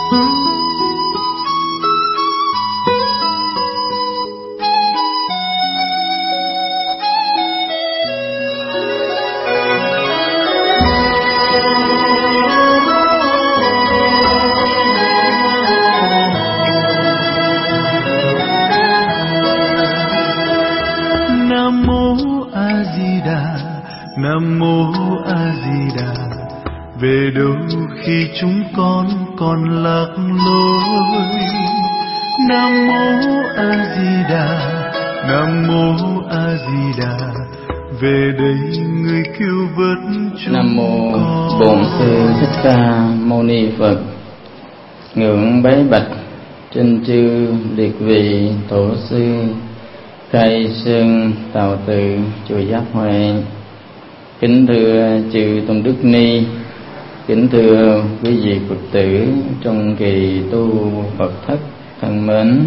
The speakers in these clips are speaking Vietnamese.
Nam mô A Di Đà. Về đâu khi chúng con còn lạc lối. Nam mô A Di Đà. Nam mô A Di Đà. Về đây người cứu vớt chúng con. Nam mô Bổn Sư Thích Ca Mâu Ni Phật. Ngưỡng bái bạch trên chư liệt vị tổ sư Khai Sơn Tào Từ chùa Giác Huệ. Kính thưa chư tôn đức ni, kính thưa quý vị Phật tử trong kỳ tu Phật thất thân mến.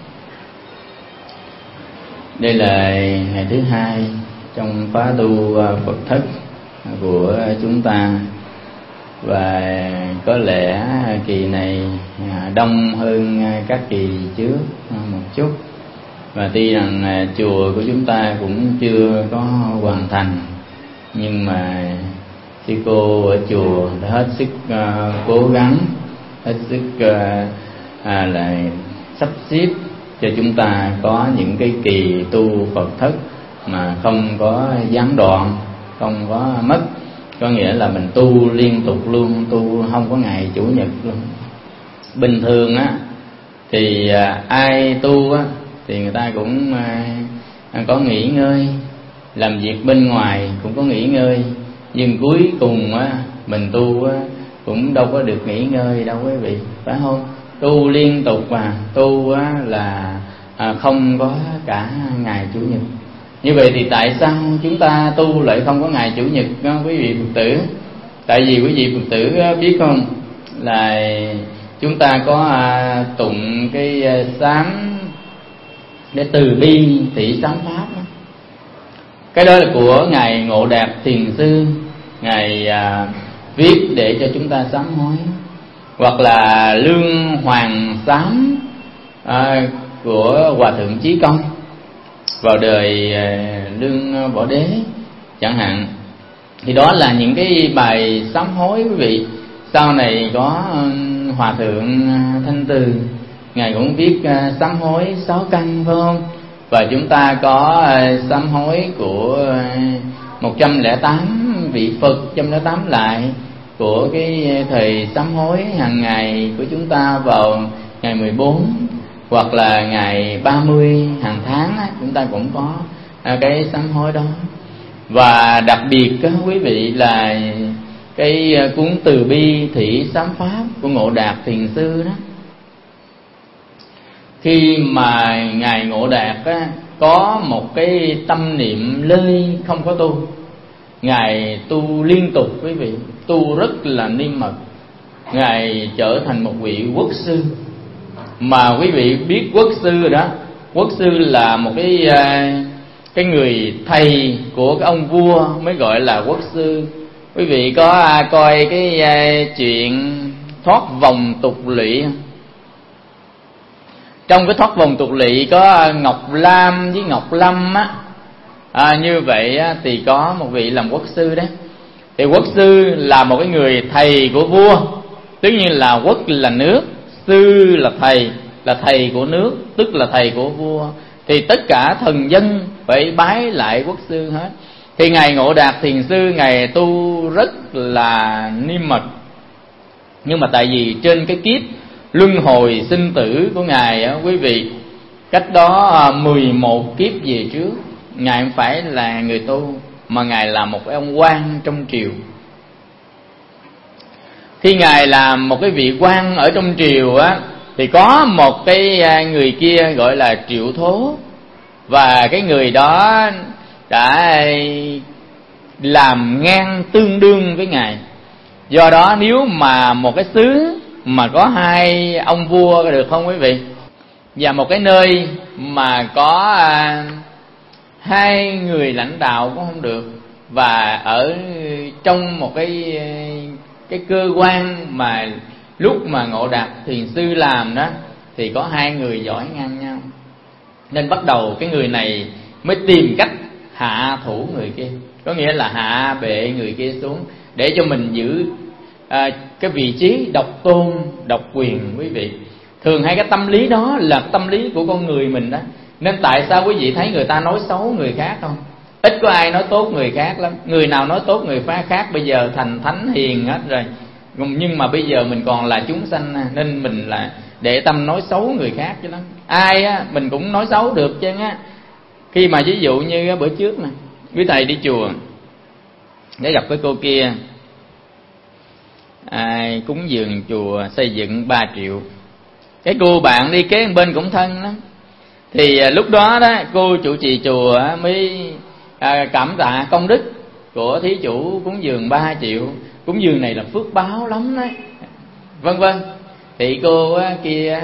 Đây là ngày thứ hai trong khóa tu Phật thất của chúng ta, và có lẽ kỳ này đông hơn các kỳ trước một chút. Và tuy rằng chùa của chúng ta cũng chưa có hoàn thành, nhưng mà sư cô ở chùa đã hết sức cố gắng, hết sức là sắp xếp cho chúng ta có những cái kỳ tu Phật thất mà không có gián đoạn, không có mất. Có nghĩa là mình tu liên tục luôn, tu không có ngày chủ nhật luôn. Bình thường á thì ai tu á thì người ta cũng có nghỉ ngơi, làm việc bên ngoài cũng có nghỉ ngơi, nhưng cuối cùng á mình tu á cũng đâu có được nghỉ ngơi đâu quý vị, phải không? Tu liên tục mà tu á là không có cả ngày chủ nhật. Như vậy thì tại sao chúng ta tu lại không có ngày chủ nhật đó, quý vị Phật tử? Tại vì quý vị Phật tử biết không, là chúng ta có tụng cái sám để từ bi thị sám pháp đó. Cái đó là của ngài Ngộ Đạt Thiền Sư, ngài viết để cho chúng ta sám hối. Hoặc là lương hoàng sám của Hòa Thượng Chí Công vào đời Lương Võ Đế chẳng hạn. Thì đó là những cái bài sám hối quý vị. Sau này có Hòa Thượng Thanh Từ, ngài cũng viết sám hối 6 căn, phải không? Và chúng ta có sám hối của 108 vị Phật, 108 lại của cái thời sám hối hàng ngày của chúng ta vào ngày 14, hoặc là ngày 30 hàng tháng á, chúng ta cũng có cái sám hối đó. Và đặc biệt đó, quý vị, là cái cuốn Từ Bi Thị Sám Pháp của Ngộ Đạt Thiền Sư đó. Khi mà ngài Ngộ Đạt á, có một cái tâm niệm lơi không có tu, ngài tu liên tục quý vị, tu rất là niêm mật. Ngài trở thành một vị quốc sư. Mà quý vị biết quốc sư rồi đó, quốc sư là một cái người thầy của cái ông vua mới gọi là quốc sư. Quý vị có coi cái chuyện thoát vòng tục lỵ? Trong cái thoát vòng tục lỵ có Ngọc Lam với Ngọc Lâm á. Như vậy á, thì có một vị làm quốc sư đấy. Thì quốc sư là một cái người thầy của vua. Tất nhiên là quốc là nước, sư là thầy của nước, tức là thầy của vua. Thì tất cả thần dân phải bái lại quốc sư hết. Thì ngài Ngộ Đạt Thiền Sư, ngài tu rất là niêm mật. Nhưng mà tại vì trên cái kiếp luân hồi sinh tử của ngài á, quý vị, cách đó 11 kiếp về trước, ngài không phải là người tu, mà ngài là một ông quan trong triều. Khi ngài làm một cái vị quan ở trong triều á, thì có một cái người kia gọi là Triệu Thố, và cái người đó đã làm ngang tương đương với ngài. Do đó nếu mà một cái xứ mà có hai ông vua được không quý vị, và một cái nơi mà có hai người lãnh đạo cũng không được, và ở trong một cái cơ quan mà lúc mà Ngộ Đạt thiền sư làm đó thì có hai người giỏi ngang nhau, nên bắt đầu cái người này mới tìm cách hạ thủ người kia, có nghĩa là hạ bệ người kia xuống để cho mình giữ cái vị trí độc tôn độc quyền. Quý vị, thường hay cái tâm lý đó là tâm lý của con người mình đó. Nên tại sao quý vị thấy người ta nói xấu người khác không? Ít có ai nói tốt người khác lắm. Người nào nói tốt người khác bây giờ thành thánh hiền hết rồi, nhưng mà bây giờ mình còn là chúng sanh, nên mình là để tâm nói xấu người khác chứ lắm. Ai á mình cũng nói xấu được chứ á. Khi mà ví dụ như bữa trước nè, quý thầy đi chùa để gặp cái cô kia, cúng dường chùa xây dựng 3 triệu. Cái cô bạn đi kế bên cũng thân lắm. Thì lúc đó đó cô trụ trì chùa mới cảm tạ công đức của thí chủ cúng dường 3 triệu. Cúng dường này là phước báo lắm đấy, vân vân. Thì cô kia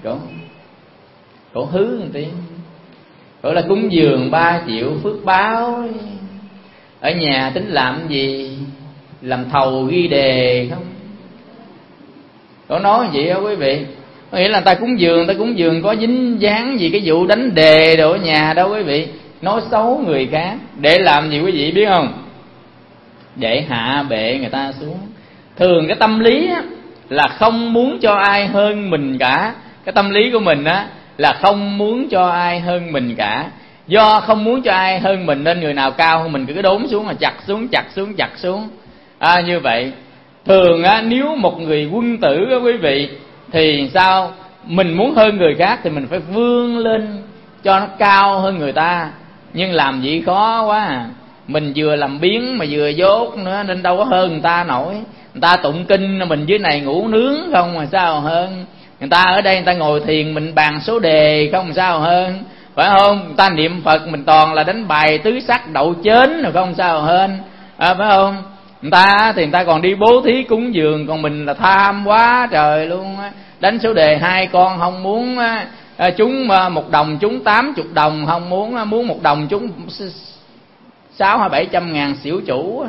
cổ hứ một tiếng, cổ là cúng dường 3 triệu phước báo, ở nhà tính làm gì, làm thầu ghi đề không? Cổ nói vậy đó quý vị. Có nghĩa là ta cúng dường có dính dáng gì cái vụ đánh đề đồ ở nhà đâu quý vị. Nói xấu người khác để làm gì quý vị biết không? Để hạ bệ người ta xuống. Thường cái tâm lý á, là không muốn cho ai hơn mình cả. Cái tâm lý của mình á, là không muốn cho ai hơn mình cả. Do không muốn cho ai hơn mình nên người nào cao hơn mình cứ đốn xuống, là chặt xuống. Như vậy thường á, nếu một người quân tử á quý vị, thì sao? Mình muốn hơn người khác thì mình phải vươn lên cho nó cao hơn người ta. Nhưng làm vậy khó quá à. Mình vừa làm biếng mà vừa dốt nữa, nên đâu có hơn người ta nổi. Người ta tụng kinh, mình dưới này ngủ nướng không mà sao hơn. Người ta ở đây người ta ngồi thiền, mình bàn số đề không mà sao hơn, phải không? Người ta niệm Phật, mình toàn là đánh bài tứ sắc đậu chến rồi không sao hơn, phải không? Người ta thì người ta còn đi bố thí cúng dường, còn mình là tham quá trời luôn á. Đánh số đề 2 con không muốn, trúng 1 đồng trúng 80 đồng không muốn, muốn 1 đồng trúng 600-700 ngàn xỉu chủ.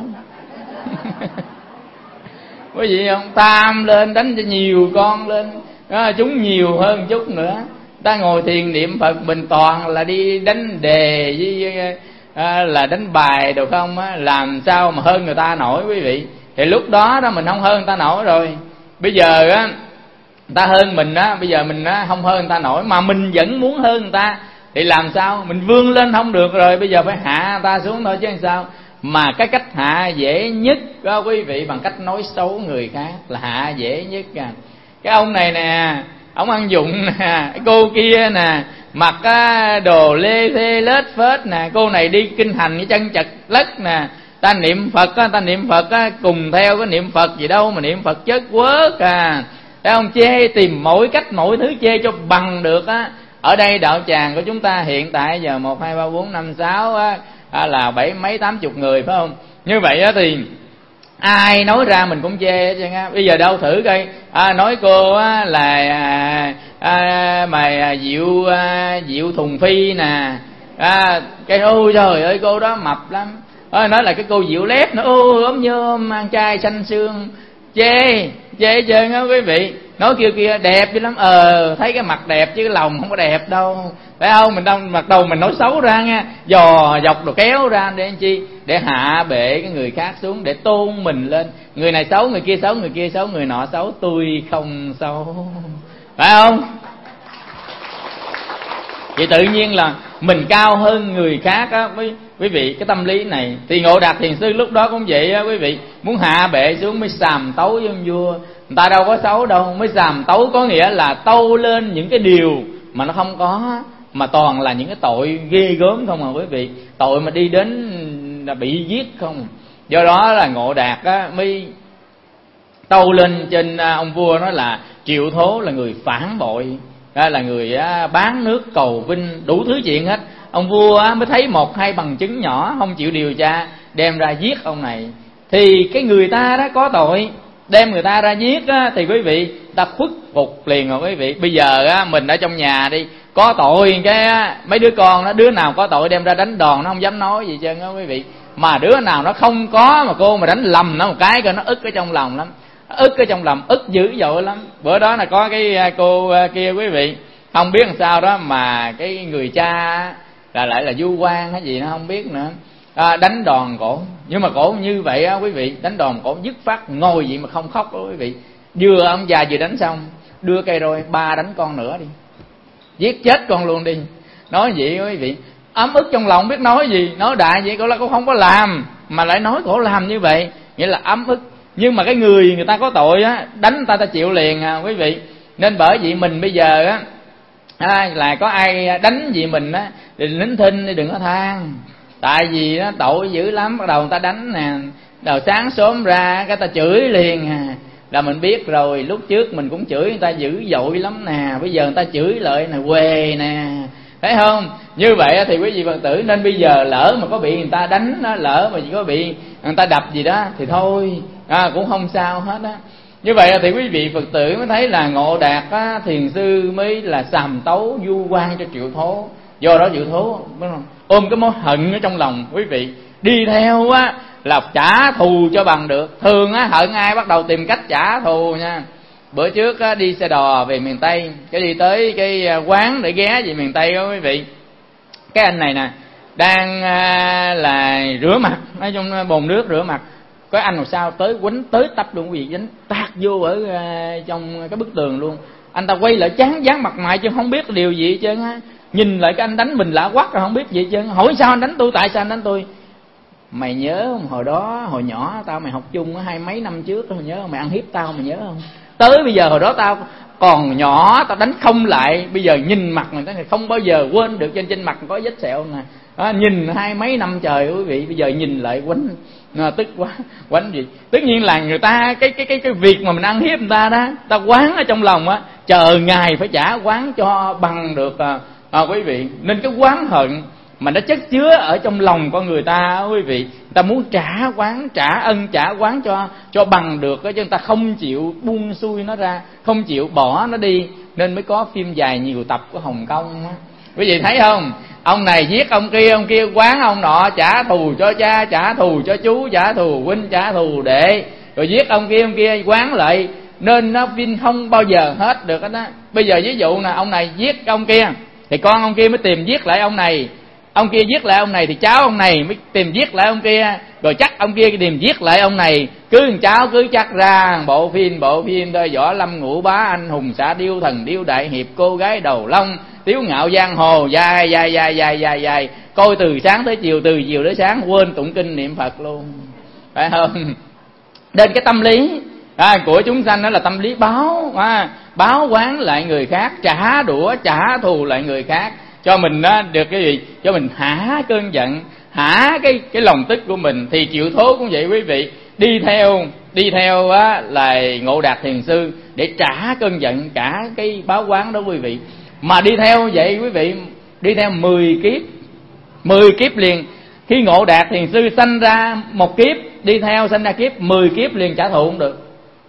Quý vị không? Tham lên, đánh cho nhiều con lên, trúng nhiều hơn chút nữa. Ta ngồi thiền niệm Phật, mình toàn là đi đánh đề với là đánh bài được không á, làm sao mà hơn người ta nổi quý vị. Thì lúc đó đó mình không hơn người ta nổi rồi. Bây giờ á người ta hơn mình á, bây giờ mình á không hơn người ta nổi mà mình vẫn muốn hơn người ta, thì làm sao? Mình vươn lên không được rồi, bây giờ phải hạ người ta xuống thôi chứ làm sao. Mà cái cách hạ dễ nhất đó quý vị, bằng cách nói xấu người khác là hạ dễ nhất. Cái ông này nè, ông ăn dụng nè, cái cô kia nè, mặc đồ lê thê lết phết nè, cô này đi kinh hành cái chân chật lất nè. Ta niệm Phật cùng theo cái niệm Phật gì đâu mà niệm Phật chất quớt à. Thấy không? Chê, tìm mỗi cách mỗi thứ chê cho bằng được á. Ở đây đạo tràng của chúng ta hiện tại giờ 1, 2, 3, 4, 5, 6 á, là 70 mấy 80 người phải không? Như vậy á thì ai nói ra mình cũng chê chứ. Bây giờ đâu thử coi, nói cô á là mà Diệu Thùng Phi nè, cái ôi trời ơi cô đó mập lắm. Nói là cái cô Diệu Lép nữa, ốm nhôm ăn chay xanh xương, chê trơn á quý vị. Nói kia đẹp chứ lắm, thấy cái mặt đẹp chứ cái lòng không có đẹp đâu, phải không? Mình đâu mặt đầu mình nói xấu ra nha, dò dọc rồi kéo ra để làm chi? Để hạ bệ cái người khác xuống, để tôn mình lên. Người này xấu, người kia xấu, người kia xấu, người nọ xấu, tôi không xấu, phải không? Vậy tự nhiên là mình cao hơn người khác á, quý vị. Cái tâm lý này thì Ngộ Đạt thiền sư lúc đó cũng vậy á quý vị. Muốn hạ bệ xuống mới sàm tấu với ông vua. Người ta đâu có xấu đâu, mới sàm tấu có nghĩa là tâu lên những cái điều mà nó không có, mà toàn là những cái tội ghê gớm không à quý vị. Tội mà đi đến là bị giết không. Do đó là Ngộ Đạt á mới tâu lên trên ông vua, nói là Triệu Thố là người phản bội, là người bán nước cầu vinh, đủ thứ chuyện hết. Ông vua mới thấy 1-2 bằng chứng nhỏ, không chịu điều tra, đem ra giết ông này. Thì cái người ta đó có tội, đem người ta ra giết á, thì quý vị ta khuất phục liền rồi quý vị. Bây giờ á, mình ở trong nhà đi, có tội cái mấy đứa con nó, đứa nào có tội đem ra đánh đòn nó không dám nói gì trơn á quý vị. Mà đứa nào nó không có mà cô mà đánh lầm nó một cái coi nó ức ở trong lòng lắm. ức ở trong lòng, ức dữ dội lắm. Bữa đó là có cái cô kia quý vị, không biết làm sao đó mà cái người cha là lại là du quan hay gì nó không biết nữa, đánh đòn cổ. Nhưng mà cổ như vậy á quý vị, đánh đòn cổ dứt phát ngồi vậy mà không khóc đó quý vị. Vừa ông già vừa đánh xong, đưa cây roi, ba đánh con nữa đi, giết chết con luôn đi. Nói vậy quý vị, ấm ức trong lòng biết nói gì, nói đại vậy cổ là cổ không có làm mà lại nói cổ làm như vậy, nghĩa là ấm ức. Nhưng mà cái người ta có tội á, đánh người ta chịu liền quý vị. Nên bởi vậy mình bây giờ á, là có ai đánh gì mình á thì nín thinh đi, đừng có than. Tại vì nó tội dữ lắm, bắt đầu người ta đánh nè, đầu sáng sớm ra cái ta chửi liền là mình biết rồi. Lúc trước mình cũng chửi người ta dữ dội lắm nè, bây giờ người ta chửi lại nè, quê nè, thấy không? Như vậy thì quý vị Phật tử nên bây giờ lỡ mà có bị người ta đánh đó, lỡ mà có bị người ta đập gì đó thì thôi, cũng không sao hết á. Như vậy thì quý vị Phật tử mới thấy là Ngộ Đạt á, thiền sư mới là sàm tấu du quan cho Triệu Thố. Do đó Triệu Thố ôm cái mối hận ở trong lòng quý vị, đi theo á là trả thù cho bằng được. Thường á hận ai bắt đầu tìm cách trả thù nha. Bữa trước á, đi xe đò về miền Tây, cái đi tới cái quán để ghé về miền Tây đó quý vị. Cái anh này nè đang là rửa mặt, nói chung bồn nước rửa mặt, có anh nào sao tới quánh tới tấp luôn quý vị, đánh tạt vô ở trong cái bức tường luôn. Anh ta quay lại chán dán mặt mày chứ không biết điều gì hết trơn á. Nhìn lại cái anh đánh mình lạ quắc rồi không biết gì hết trơn. Hỏi sao anh đánh tôi, tại sao anh đánh tôi? Mày nhớ không, hồi đó hồi nhỏ tao mày học chung 20 mấy năm trước, mày nhớ không? Mày ăn hiếp tao mày nhớ không? Tới bây giờ hồi đó tao còn nhỏ tao đánh không lại, bây giờ nhìn mặt mày không bao giờ quên được, trên mặt có vết sẹo nè. Nhìn 20 mấy năm trời quý vị, bây giờ nhìn lại quánh tức quá, quánh gì? Tất nhiên là người ta cái việc mà mình ăn hiếp người ta đó, ta quán ở trong lòng á, chờ ngày phải trả quán cho bằng được quý vị. Nên cái quán hận mà nó chất chứa ở trong lòng con người ta quý vị, ta muốn trả quán, trả ân trả quán cho bằng được, chứ người ta không chịu buông xuôi nó ra, không chịu bỏ nó đi. Nên mới có phim dài nhiều tập của Hồng Kông á, quý vị thấy không? Ông này giết ông kia quán ông nọ, trả thù cho cha, trả thù cho chú, trả thù huynh, trả thù đệ, rồi giết ông kia quán lại. Nên nó phim không bao giờ hết được đó. Bây giờ ví dụ nè, ông này giết ông kia thì con ông kia mới tìm giết lại ông này, ông kia giết lại ông này thì cháu ông này mới tìm giết lại ông kia, rồi chắc ông kia tìm giết lại ông này, cứ cháu cứ chắc ra bộ phim thôi. Võ Lâm Ngũ Bá, anh hùng xã điêu, thần điêu đại hiệp, cô gái đầu long, tiếu ngạo giang hồ, dài, coi từ sáng tới chiều, từ chiều tới sáng, quên tụng kinh niệm Phật luôn, phải không? Nên cái tâm lý của chúng sanh đó là tâm lý báo oán lại người khác, trả đũa trả thù lại người khác, cho mình được cái gì? Cho mình hả cơn giận, hả cái lòng tức của mình. Thì Triệu Thố cũng vậy quý vị, đi theo là Ngộ Đạt thiền sư để trả cơn giận, cả cái báo oán đó quý vị. Mà đi theo vậy quý vị, đi theo 10 kiếp liền. Khi Ngộ Đạt thiền sư sanh ra một kiếp, đi theo sanh ra kiếp 10 kiếp liền, trả thù không được.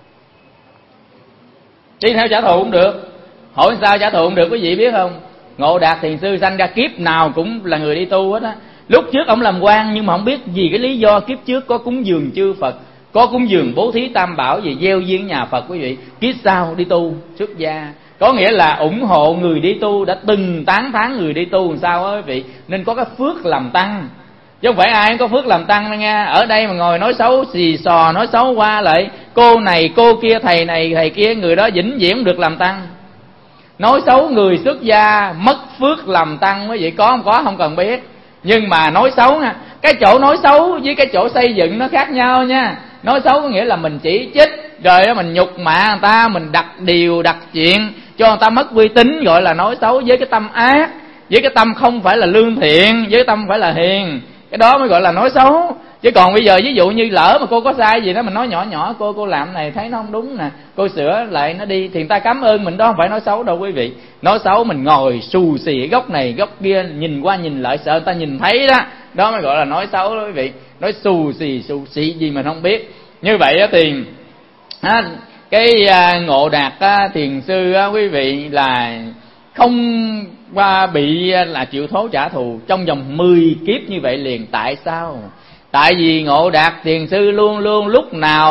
Đi theo trả thù không được. Hỏi sao trả thù không được quý vị biết không? Ngộ Đạt thiền sư sanh ra kiếp nào cũng là người đi tu hết á. Lúc trước ông làm quan nhưng mà không biết vì cái lý do kiếp trước có cúng dường chư Phật, có cúng dường bố thí tam bảo gì, gieo duyên nhà Phật quý vị. Kiếp sau đi tu xuất gia, có nghĩa là ủng hộ người đi tu, đã từng tán thán người đi tu làm sao á quý vị. Nên có cái phước làm tăng, chứ không phải ai cũng có phước làm tăng đâu nha. Ở đây mà ngồi nói xấu xì xò, nói xấu qua lại cô này cô kia, thầy này thầy kia, người đó vĩnh viễn được làm tăng. Nói xấu người xuất gia mất phước làm tăng quý vị, có không cần biết. Nhưng mà nói xấu nha, cái chỗ nói xấu với cái chỗ xây dựng nó khác nhau nha. Nói xấu có nghĩa là mình chỉ trích, rồi đó mình nhục mạ người ta, mình đặt điều đặt chuyện cho người ta mất uy tín, gọi là nói xấu với cái tâm ác, với cái tâm không phải là lương thiện, với cái tâm phải là hiền, cái đó mới gọi là nói xấu. Chứ còn bây giờ ví dụ như lỡ mà cô có sai gì đó mình nói nhỏ cô làm này thấy nó không đúng nè, cô sửa lại nó đi, thì người ta cảm ơn mình, đó không phải nói xấu đâu quý vị. Nói xấu mình ngồi xù xì góc này góc kia, nhìn qua nhìn lại sợ người ta nhìn thấy đó, đó mới gọi là nói xấu đó quý vị. Nói xù xì gì mình không biết. Như vậy thì cái Ngộ Đạt thiền sư quý vị là không bị là Triệu Thố trả thù trong vòng 10 kiếp như vậy liền. Tại sao? Tại vì Ngộ Đạt thiền sư luôn luôn lúc nào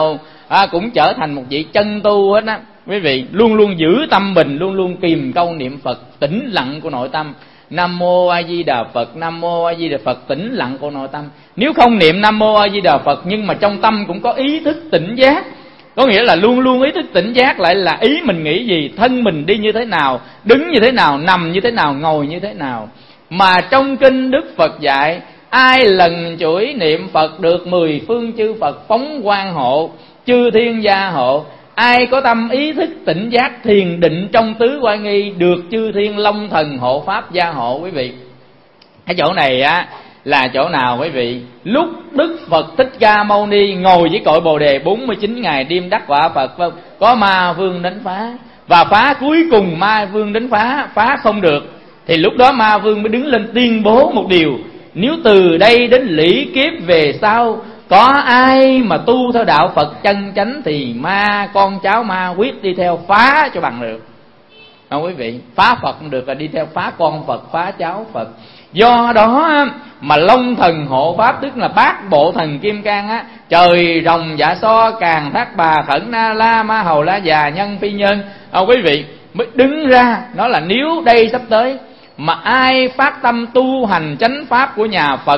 cũng trở thành một vị chân tu hết á. Quý vị luôn luôn giữ tâm mình, luôn luôn kìm câu niệm Phật tĩnh lặng của nội tâm. Nam mô A Di Đà Phật, Nam mô A Di Đà Phật, tĩnh lặng của nội tâm. Nếu không niệm Nam mô A Di Đà Phật nhưng mà trong tâm cũng có ý thức tỉnh giác, có nghĩa là luôn luôn ý thức tỉnh giác, lại là ý mình nghĩ gì, thân mình đi như thế nào, đứng như thế nào, nằm như thế nào, ngồi như thế nào. Mà trong kinh Đức Phật dạy, ai lần chuỗi niệm Phật được 10 phương chư Phật phóng quang hộ, chư thiên gia hộ. Ai có tâm ý thức tỉnh giác thiền định trong tứ quan nghi, được chư thiên long thần hộ pháp gia hộ. Quý vị, cái chỗ này á là chỗ nào quý vị? Lúc Đức Phật Thích Ca Mâu Ni ngồi với cội Bồ Đề 49 ngày đêm đắc quả Phật, có ma vương đến phá, và phá cuối cùng ma vương đến phá không được, thì lúc đó ma vương mới đứng lên tuyên bố một điều: nếu từ đây đến lỷ kiếp về sau có ai mà tu theo đạo Phật chân chánh thì ma, con cháu ma quyết đi theo phá cho bằng được. Không quý vị, phá Phật không được là đi theo phá con Phật, phá cháu Phật. Do đó mà long thần hộ pháp, tức là bát bộ thần kim cang á, trời rồng dạ so, càng thác bà, khẩn na la, ma hầu la già, nhân phi nhân, quý vị mới đứng ra nói là nếu đây sắp tới mà ai phát tâm tu hành chánh pháp của nhà Phật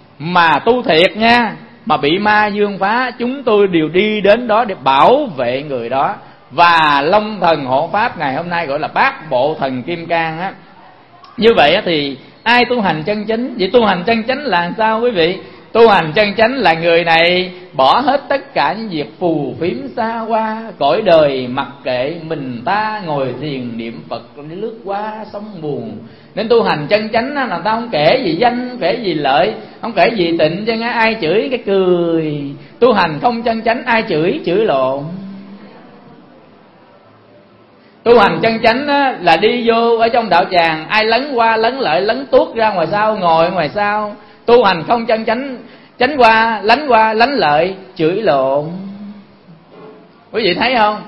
mà tu thiệt nha, mà bị ma dương phá, chúng tôi đều đi đến đó để bảo vệ người đó. Và long thần hộ pháp ngày hôm nay gọi là bát bộ thần kim cang á. Như vậy thì ai tu hành chân chánh? Vậy tu hành chân chánh là sao quý vị? Tu hành chân chánh là người này bỏ hết tất cả những việc phù phiếm xa hoa cõi đời, mặc kệ mình ta ngồi thiền niệm Phật đi lướt qua sông buồn. Nên tu hành chân chánh là ta không kể gì danh, không kể gì lợi, không kể gì tịnh, chứ ai chửi cái cười. Tu hành không chân chánh, ai chửi lộn. Tu hành chân chánh là đi vô ở trong đạo tràng, ai lấn qua lấn lợi, lấn tuốt ra ngoài sau, ngồi ngoài sau. Tu hành không chân chánh, tránh qua lấn lợi, chửi lộn. Quý vị thấy không?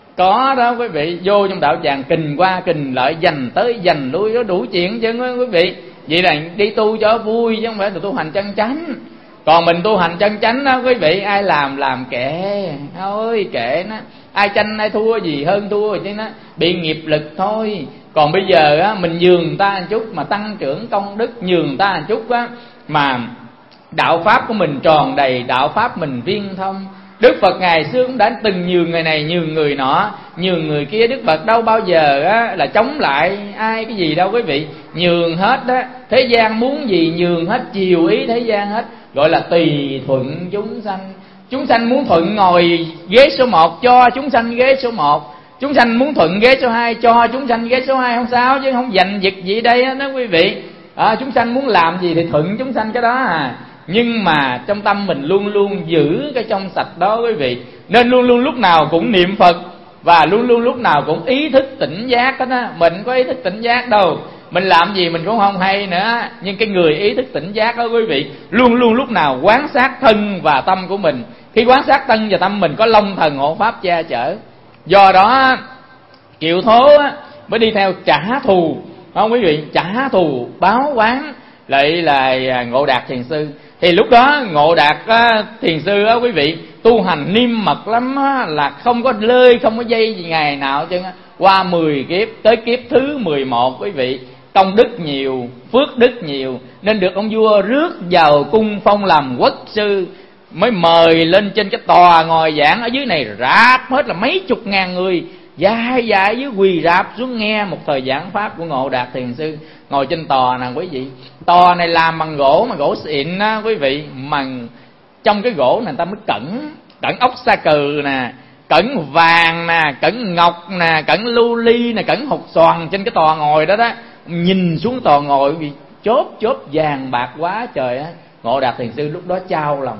Có đó quý vị, vô trong đạo tràng kình qua kình lợi, giành tới giành lui, đó đủ chuyện chứ quý vị. Vậy là đi tu cho vui chứ không phải là tu hành chân chánh. Còn mình tu hành chân chánh đó quý vị, ai làm kệ, thôi kệ nó, ai tranh ai thua gì hơn thua chứ, nó bị nghiệp lực thôi. Còn bây giờ á, mình nhường ta một chút mà tăng trưởng công đức, nhường ta một chút á mà đạo pháp của mình tròn đầy, đạo pháp mình viên thông. Đức Phật ngày xưa cũng đã từng nhường người này, nhường người nọ, nhường người kia. Đức Phật đâu bao giờ á là chống lại ai cái gì đâu quý vị, nhường hết đó. Thế gian muốn gì nhường hết, chiều ý thế gian hết, gọi là tùy thuận chúng sanh. Chúng sanh muốn thuận ngồi ghế số 1 cho chúng sanh ghế số 1, chúng sanh muốn thuận ghế số 2 cho chúng sanh ghế số 2, không sao chứ không giành giật gì đây đó quý vị. Chúng sanh muốn làm gì thì thuận chúng sanh cái đó à. Nhưng mà trong tâm mình luôn luôn giữ cái trong sạch đó quý vị. Nên luôn luôn lúc nào cũng niệm Phật, và luôn luôn lúc nào cũng ý thức tỉnh giác đó. Mình có ý thức tỉnh giác đâu, mình làm gì mình cũng không hay nữa. Nhưng cái người ý thức tỉnh giác đó quý vị, luôn luôn lúc nào quán sát thân và tâm của mình. Khi quán sát thân và tâm mình có long thần hộ pháp che chở. Do đó Kiều Thố mới đi theo trả thù, không quý vị, trả thù báo oán lại là Ngộ Đạt Thiền Sư. Thì lúc đó Ngộ Đạt Thiền Sư á quý vị, tu hành niêm mật lắm á, là không có lơi không có dây gì ngày nào chứ. Qua 10 kiếp tới kiếp thứ 11 quý vị, công đức nhiều, phước đức nhiều, nên được ông vua rước vào cung phong làm quốc sư. Mới mời lên trên cái tòa ngồi giảng, ở dưới này rạp hết là mấy chục ngàn người, dài dài dưới quỳ rạp xuống nghe một thời giảng pháp của Ngộ Đạt Thiền Sư. Ngồi trên tòa nè quý vị, tòa này làm bằng gỗ mà gỗ xịn á quý vị, mà trong cái gỗ này người ta mới cẩn ốc sa cừ nè, cẩn vàng nè, cẩn ngọc nè, cẩn lưu ly nè, cẩn hột xoàn trên cái tòa ngồi đó đó. Nhìn xuống tòa ngồi quý vị, chốt vàng bạc quá trời á. Ngộ Đạt Thiền Sư lúc đó trao lòng,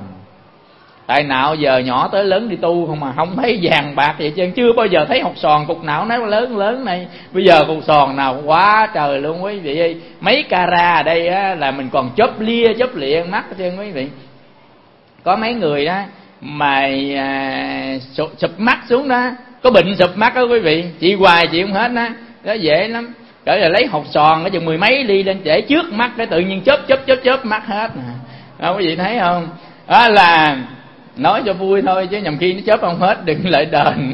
tại nào giờ nhỏ tới lớn đi tu không mà không thấy vàng bạc vậy chứ, chưa bao giờ thấy hột xoàn cục nào nó lớn này. Bây giờ cục xoàn nào quá trời luôn quý vị ơi. Mấy carat ở đây á, là mình còn chớp lịa mắt hết trơn quý vị. Có mấy người đó mà sụp mắt xuống đó, có bệnh sụp mắt đó quý vị, chị hoài chị không hết đó, đó dễ lắm. Cỡ là lấy hột xoàn ở chừng 10 mấy ly lên để trước mắt, để tự nhiên chớp mắt hết. Đó quý vị thấy không? Đó là nói cho vui thôi chứ nhầm khi nó chớp không hết đừng lại đền.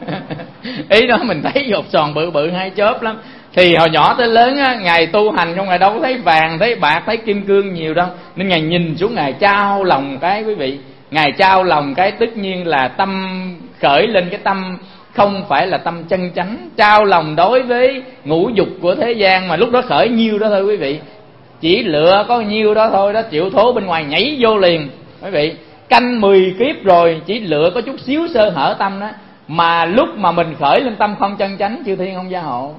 Ý đó mình thấy hột sòn bự bự hay chớp lắm. Thì hồi nhỏ tới lớn á, Ngài tu hành không, Ngài đâu có thấy vàng, thấy bạc, thấy kim cương nhiều đâu. Nên Ngài nhìn xuống, Ngài trao lòng cái, quý vị, Ngài trao lòng cái tất nhiên là tâm khởi lên cái tâm không phải là tâm chân chánh, trao lòng đối với ngũ dục của thế gian. Mà lúc đó khởi nhiêu đó thôi quý vị, chỉ lựa có nhiêu đó thôi đó, triệu thố bên ngoài nhảy vô liền quý vị. Canh 10 kiếp rồi chỉ lựa có chút xíu sơ hở tâm đó. Mà lúc mà mình khởi lên tâm không chân chánh, chư thiên không gia hộ.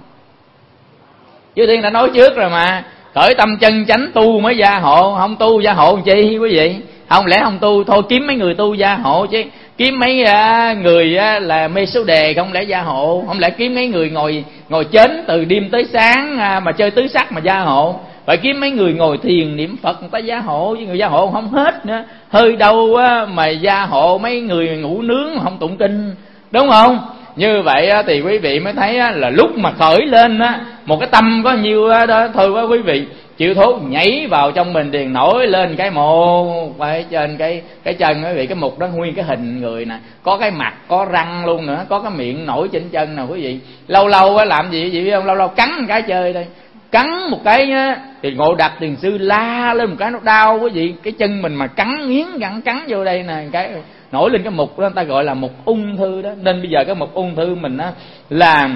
Chư thiên đã nói trước rồi mà, khởi tâm chân chánh tu mới gia hộ, không tu gia hộ làm chi quý vị? Không lẽ không tu thôi kiếm mấy người tu gia hộ chứ, kiếm mấy người là mê số đề không lẽ gia hộ, không lẽ kiếm mấy người ngồi chến từ đêm tới sáng mà chơi tứ sắc mà gia hộ, phải kiếm mấy người ngồi thiền niệm Phật người ta gia hộ, chứ người gia hộ không hết nữa. Hơi đâu mà gia hộ mấy người ngủ nướng mà không tụng kinh, đúng không? Như vậy thì quý vị mới thấy là lúc mà khởi lên một cái tâm có nhiêu đó thôi quá quý vị, chịu thố nhảy vào trong mình điền nổi lên cái mộ phải trên cái chân quý vị, cái mục đó nguyên cái hình người nè, có cái mặt, có răng luôn nữa, có cái miệng nổi trên chân nè quý vị. Lâu lâu làm gì biết không? Lâu lâu cắn một cái chơi đây, cắn một cái thì Ngộ Đặt Thiền Sư la lên một cái nó đau quý vị, cái chân mình mà cắn nghiến cắn vô đây nè, cái nổi lên cái mục đó, người ta gọi là mục ung thư đó. Nên bây giờ cái mục ung thư mình là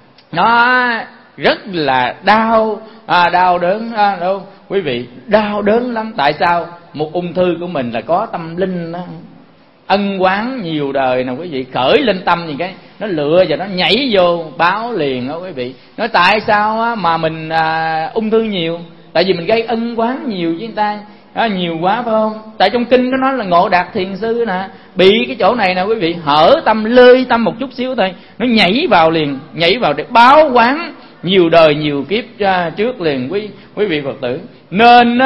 nó rất là đau đớn đâu quý vị, đau đớn lắm. Tại sao? Một ung thư của mình là có tâm linh đó, ân oán nhiều đời nè quý vị, khởi lên tâm gì cái nó lựa và nó nhảy vô báo liền đó quý vị. Nói tại sao mà mình ung thư nhiều? Tại vì mình gây ân oán nhiều với người ta nhiều quá phải không? Tại trong kinh có nói là Ngộ Đặt Thiền Sư nè, bị cái chỗ này nè quý vị, hở tâm, lơi tâm một chút xíu thôi, nó nhảy vào liền, nhảy vào để báo oán nhiều đời nhiều kiếp trước liền quý vị Phật tử. Nên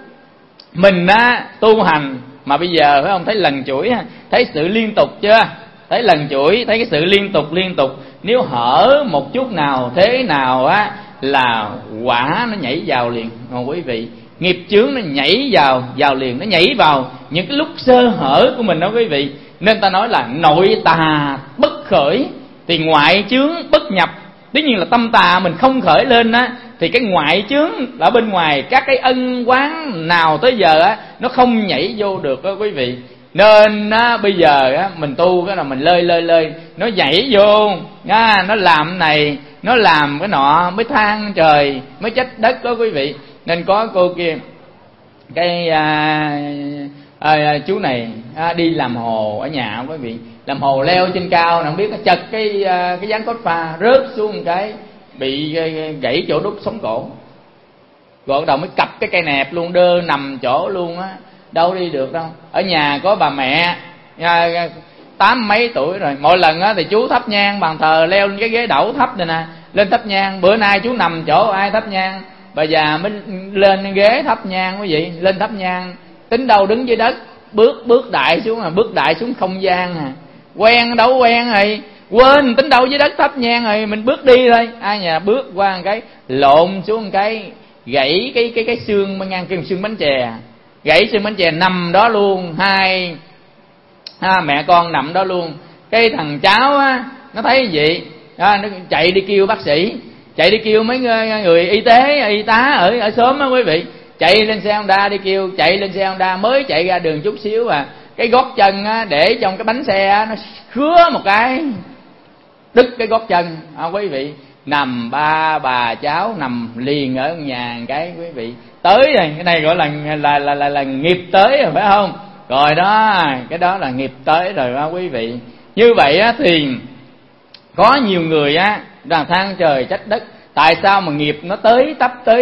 mình tu hành mà bây giờ phải không, thấy lần chuỗi, thấy sự liên tục chưa? Thấy lần chuỗi, thấy cái sự liên tục. Nếu hở một chút nào thế nào là quả nó nhảy vào liền quý vị. Nghiệp chướng nó nhảy vào liền, nó nhảy vào những cái lúc sơ hở của mình đó quý vị. Nên ta nói là nội tà bất khởi thì ngoại chướng bất nhập. Tất nhiên là tâm tà mình không khởi lên thì cái ngoại chướng ở bên ngoài, các cái ân oán nào tới giờ nó không nhảy vô được đó quý vị. Nên bây giờ mình tu cái là mình lơi nó nhảy vô, nó làm cái này, nó làm cái nọ, mới than trời, mới trách đất đó quý vị. Nên có cô kia, cái chú này đi làm hồ ở nhà quý vị, làm hồ leo trên cao, không biết nó chật cái gián cốt pha rớt xuống một cái, bị gãy chỗ đút sống cổ, rồi bắt đầu mới cặp cái cây nẹp luôn, đơ nằm chỗ luôn đâu đi được đâu. Ở nhà có bà mẹ 80 mấy tuổi rồi, mỗi lần thì chú thắp nhang bàn thờ, leo lên cái ghế đẩu thắp này nè, lên thắp nhang. Bữa nay chú nằm chỗ ai thắp nhang, bà già mới lên ghế thắp nhang quý vị, lên thắp nhang. Tính đâu đứng dưới đất, bước đại xuống không gian quen đâu quen rồi, quên tính đâu dưới đất thắp nhang rồi, mình bước đi thôi. Ai nhà bước qua một cái lộn xuống một cái, gãy cái xương bên ngang cái xương bánh chè, gãy xương bánh chè nằm đó luôn. Hai mẹ con nằm đó luôn. Cái thằng cháu nó thấy vậy nó chạy đi kêu bác sĩ, chạy đi kêu mấy người y tế y tá ở xóm đó quý vị, chạy lên xe Honda đi kêu, chạy lên xe Honda, mới chạy ra đường chút xíu cái gót chân để trong cái bánh xe nó khứa một cái, đứt cái gót chân quý vị. Nằm bà cháu nằm liền ở nhà cái quý vị. Tới rồi, cái này gọi là nghiệp tới rồi phải không? Rồi đó, cái đó là nghiệp tới rồi đó quý vị. Như vậy thì có nhiều người đang than trời trách đất, tại sao mà nghiệp nó tới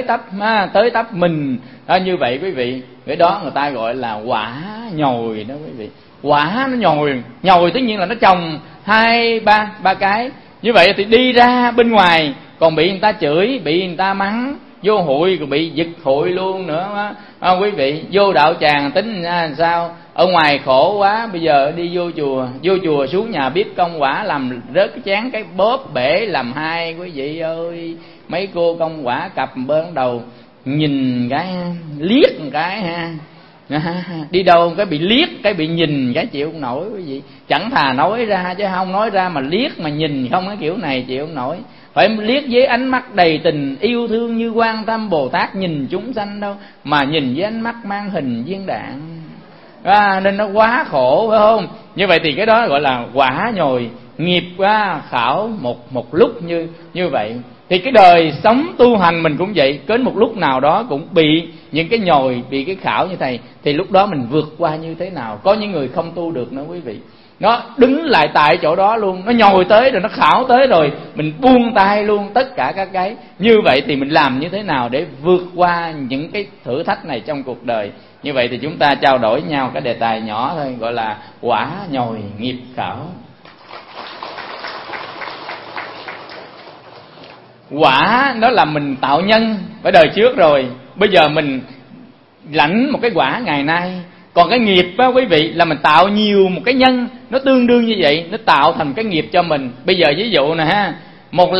tấp mình như vậy quý vị. Cái đó người ta gọi là quả nhồi đó quý vị. Quả nó nhồi tất nhiên là nó trồng 2-3 cái. Như vậy thì đi ra bên ngoài còn bị người ta chửi, bị người ta mắng, vô hội còn bị giật hội luôn nữa quý vị. Vô đạo tràng tính sao? Ở ngoài khổ quá, bây giờ đi vô chùa xuống nhà biết công quả, làm rớt cái chén cái bóp bể làm hai quý vị ơi. Mấy cô công quả cặp bên đầu nhìn cái liếc một cái Đi đâu cái bị liếc, cái bị nhìn, cái chịu không nổi quý vị. Chẳng thà nói ra chứ không nói ra, mà liếc mà nhìn không, cái kiểu này chịu không nổi. Phải liếc với ánh mắt đầy tình yêu thương như Quan Tâm Bồ Tát nhìn chúng sanh đâu, mà nhìn với ánh mắt mang hình viên đạn. Nên nó quá khổ, phải không? Như vậy thì cái đó gọi là quả nhồi nghiệp khảo một lúc như vậy. Thì cái đời sống tu hành mình cũng vậy, đến một lúc nào đó cũng bị những cái nhồi, bị cái khảo như thầy. Thì lúc đó mình vượt qua như thế nào? Có những người không tu được nữa quý vị, nó đứng lại tại chỗ đó luôn, nó nhồi tới rồi, nó khảo tới rồi, mình buông tay luôn tất cả các cái. Như vậy thì mình làm như thế nào để vượt qua những cái thử thách này trong cuộc đời? Như vậy thì chúng ta trao đổi nhau cái đề tài nhỏ thôi, gọi là quả nhồi nghiệp khảo. Quả đó là mình tạo nhân ở đời trước rồi, bây giờ mình lãnh một cái quả ngày nay. Còn cái nghiệp á quý vị, là mình tạo nhiều một cái nhân, nó tương đương như vậy, nó tạo thành cái nghiệp cho mình. Bây giờ ví dụ nè ha, một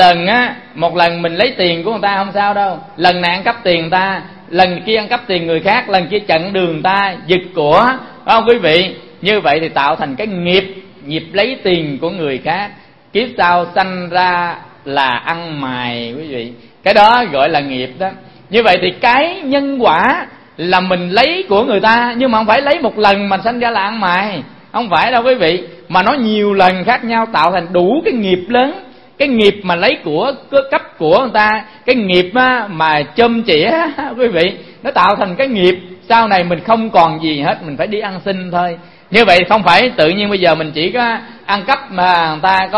lần mình lấy tiền của người ta không sao đâu, lần này ăn cắp tiền người ta, lần kia ăn cắp tiền người khác, lần kia chặn đường người ta, giật của, phải không quý vị? Như vậy thì tạo thành cái nghiệp lấy tiền của người khác. Kiếp sau sanh ra là ăn mày quý vị, cái đó gọi là nghiệp đó. Như vậy thì cái nhân quả là mình lấy của người ta, nhưng mà không phải lấy một lần mà sanh ra là ăn mày, không phải đâu quý vị, mà nó nhiều lần khác nhau tạo thành đủ cái nghiệp lớn. Cái nghiệp mà lấy của cấp của người ta, cái nghiệp mà chôm chĩa quý vị, nó tạo thành cái nghiệp sau này mình không còn gì hết, mình phải đi ăn xin thôi. Như vậy không phải tự nhiên bây giờ mình chỉ có ăn cắp mà người ta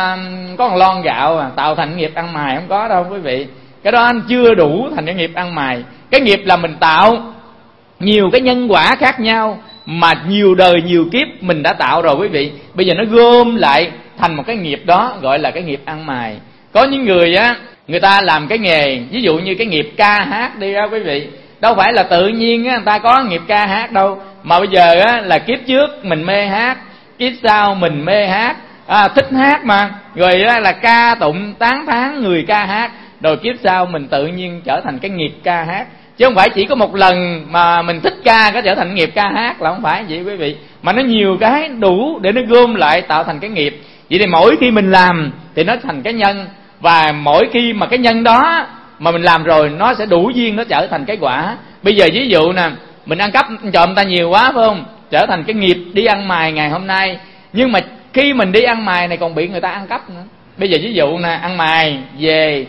có một lon gạo tạo thành nghiệp ăn mày, không có đâu quý vị. Cái đó anh chưa đủ thành cái nghiệp ăn mày. Cái nghiệp là mình tạo nhiều cái nhân quả khác nhau mà nhiều đời nhiều kiếp mình đã tạo rồi quý vị. Bây giờ nó gom lại thành một cái nghiệp, đó gọi là cái nghiệp ăn mày. Có những người người ta làm cái nghề, ví dụ như cái nghiệp ca hát đi ra quý vị, đâu phải là tự nhiên người ta có nghiệp ca hát đâu, mà bây giờ là kiếp trước mình mê hát, kiếp sau mình mê hát, thích hát mà, rồi là ca tụng tán thán người ca hát, rồi kiếp sau mình tự nhiên trở thành cái nghiệp ca hát. Chứ không phải chỉ có một lần mà mình thích ca có trở thành nghiệp ca hát, là không phải vậy quý vị, mà nó nhiều cái đủ để nó gom lại tạo thành cái nghiệp. Vậy thì mỗi khi mình làm thì nó thành cái nhân, và mỗi khi mà cái nhân đó mà mình làm rồi nó sẽ đủ duyên, nó trở thành cái quả. Bây giờ ví dụ nè, mình ăn cắp trộm người ta nhiều quá phải không, trở thành cái nghiệp đi ăn mày ngày hôm nay. Nhưng mà khi mình đi ăn mày này còn bị người ta ăn cắp nữa. Bây giờ ví dụ nè, ăn mày về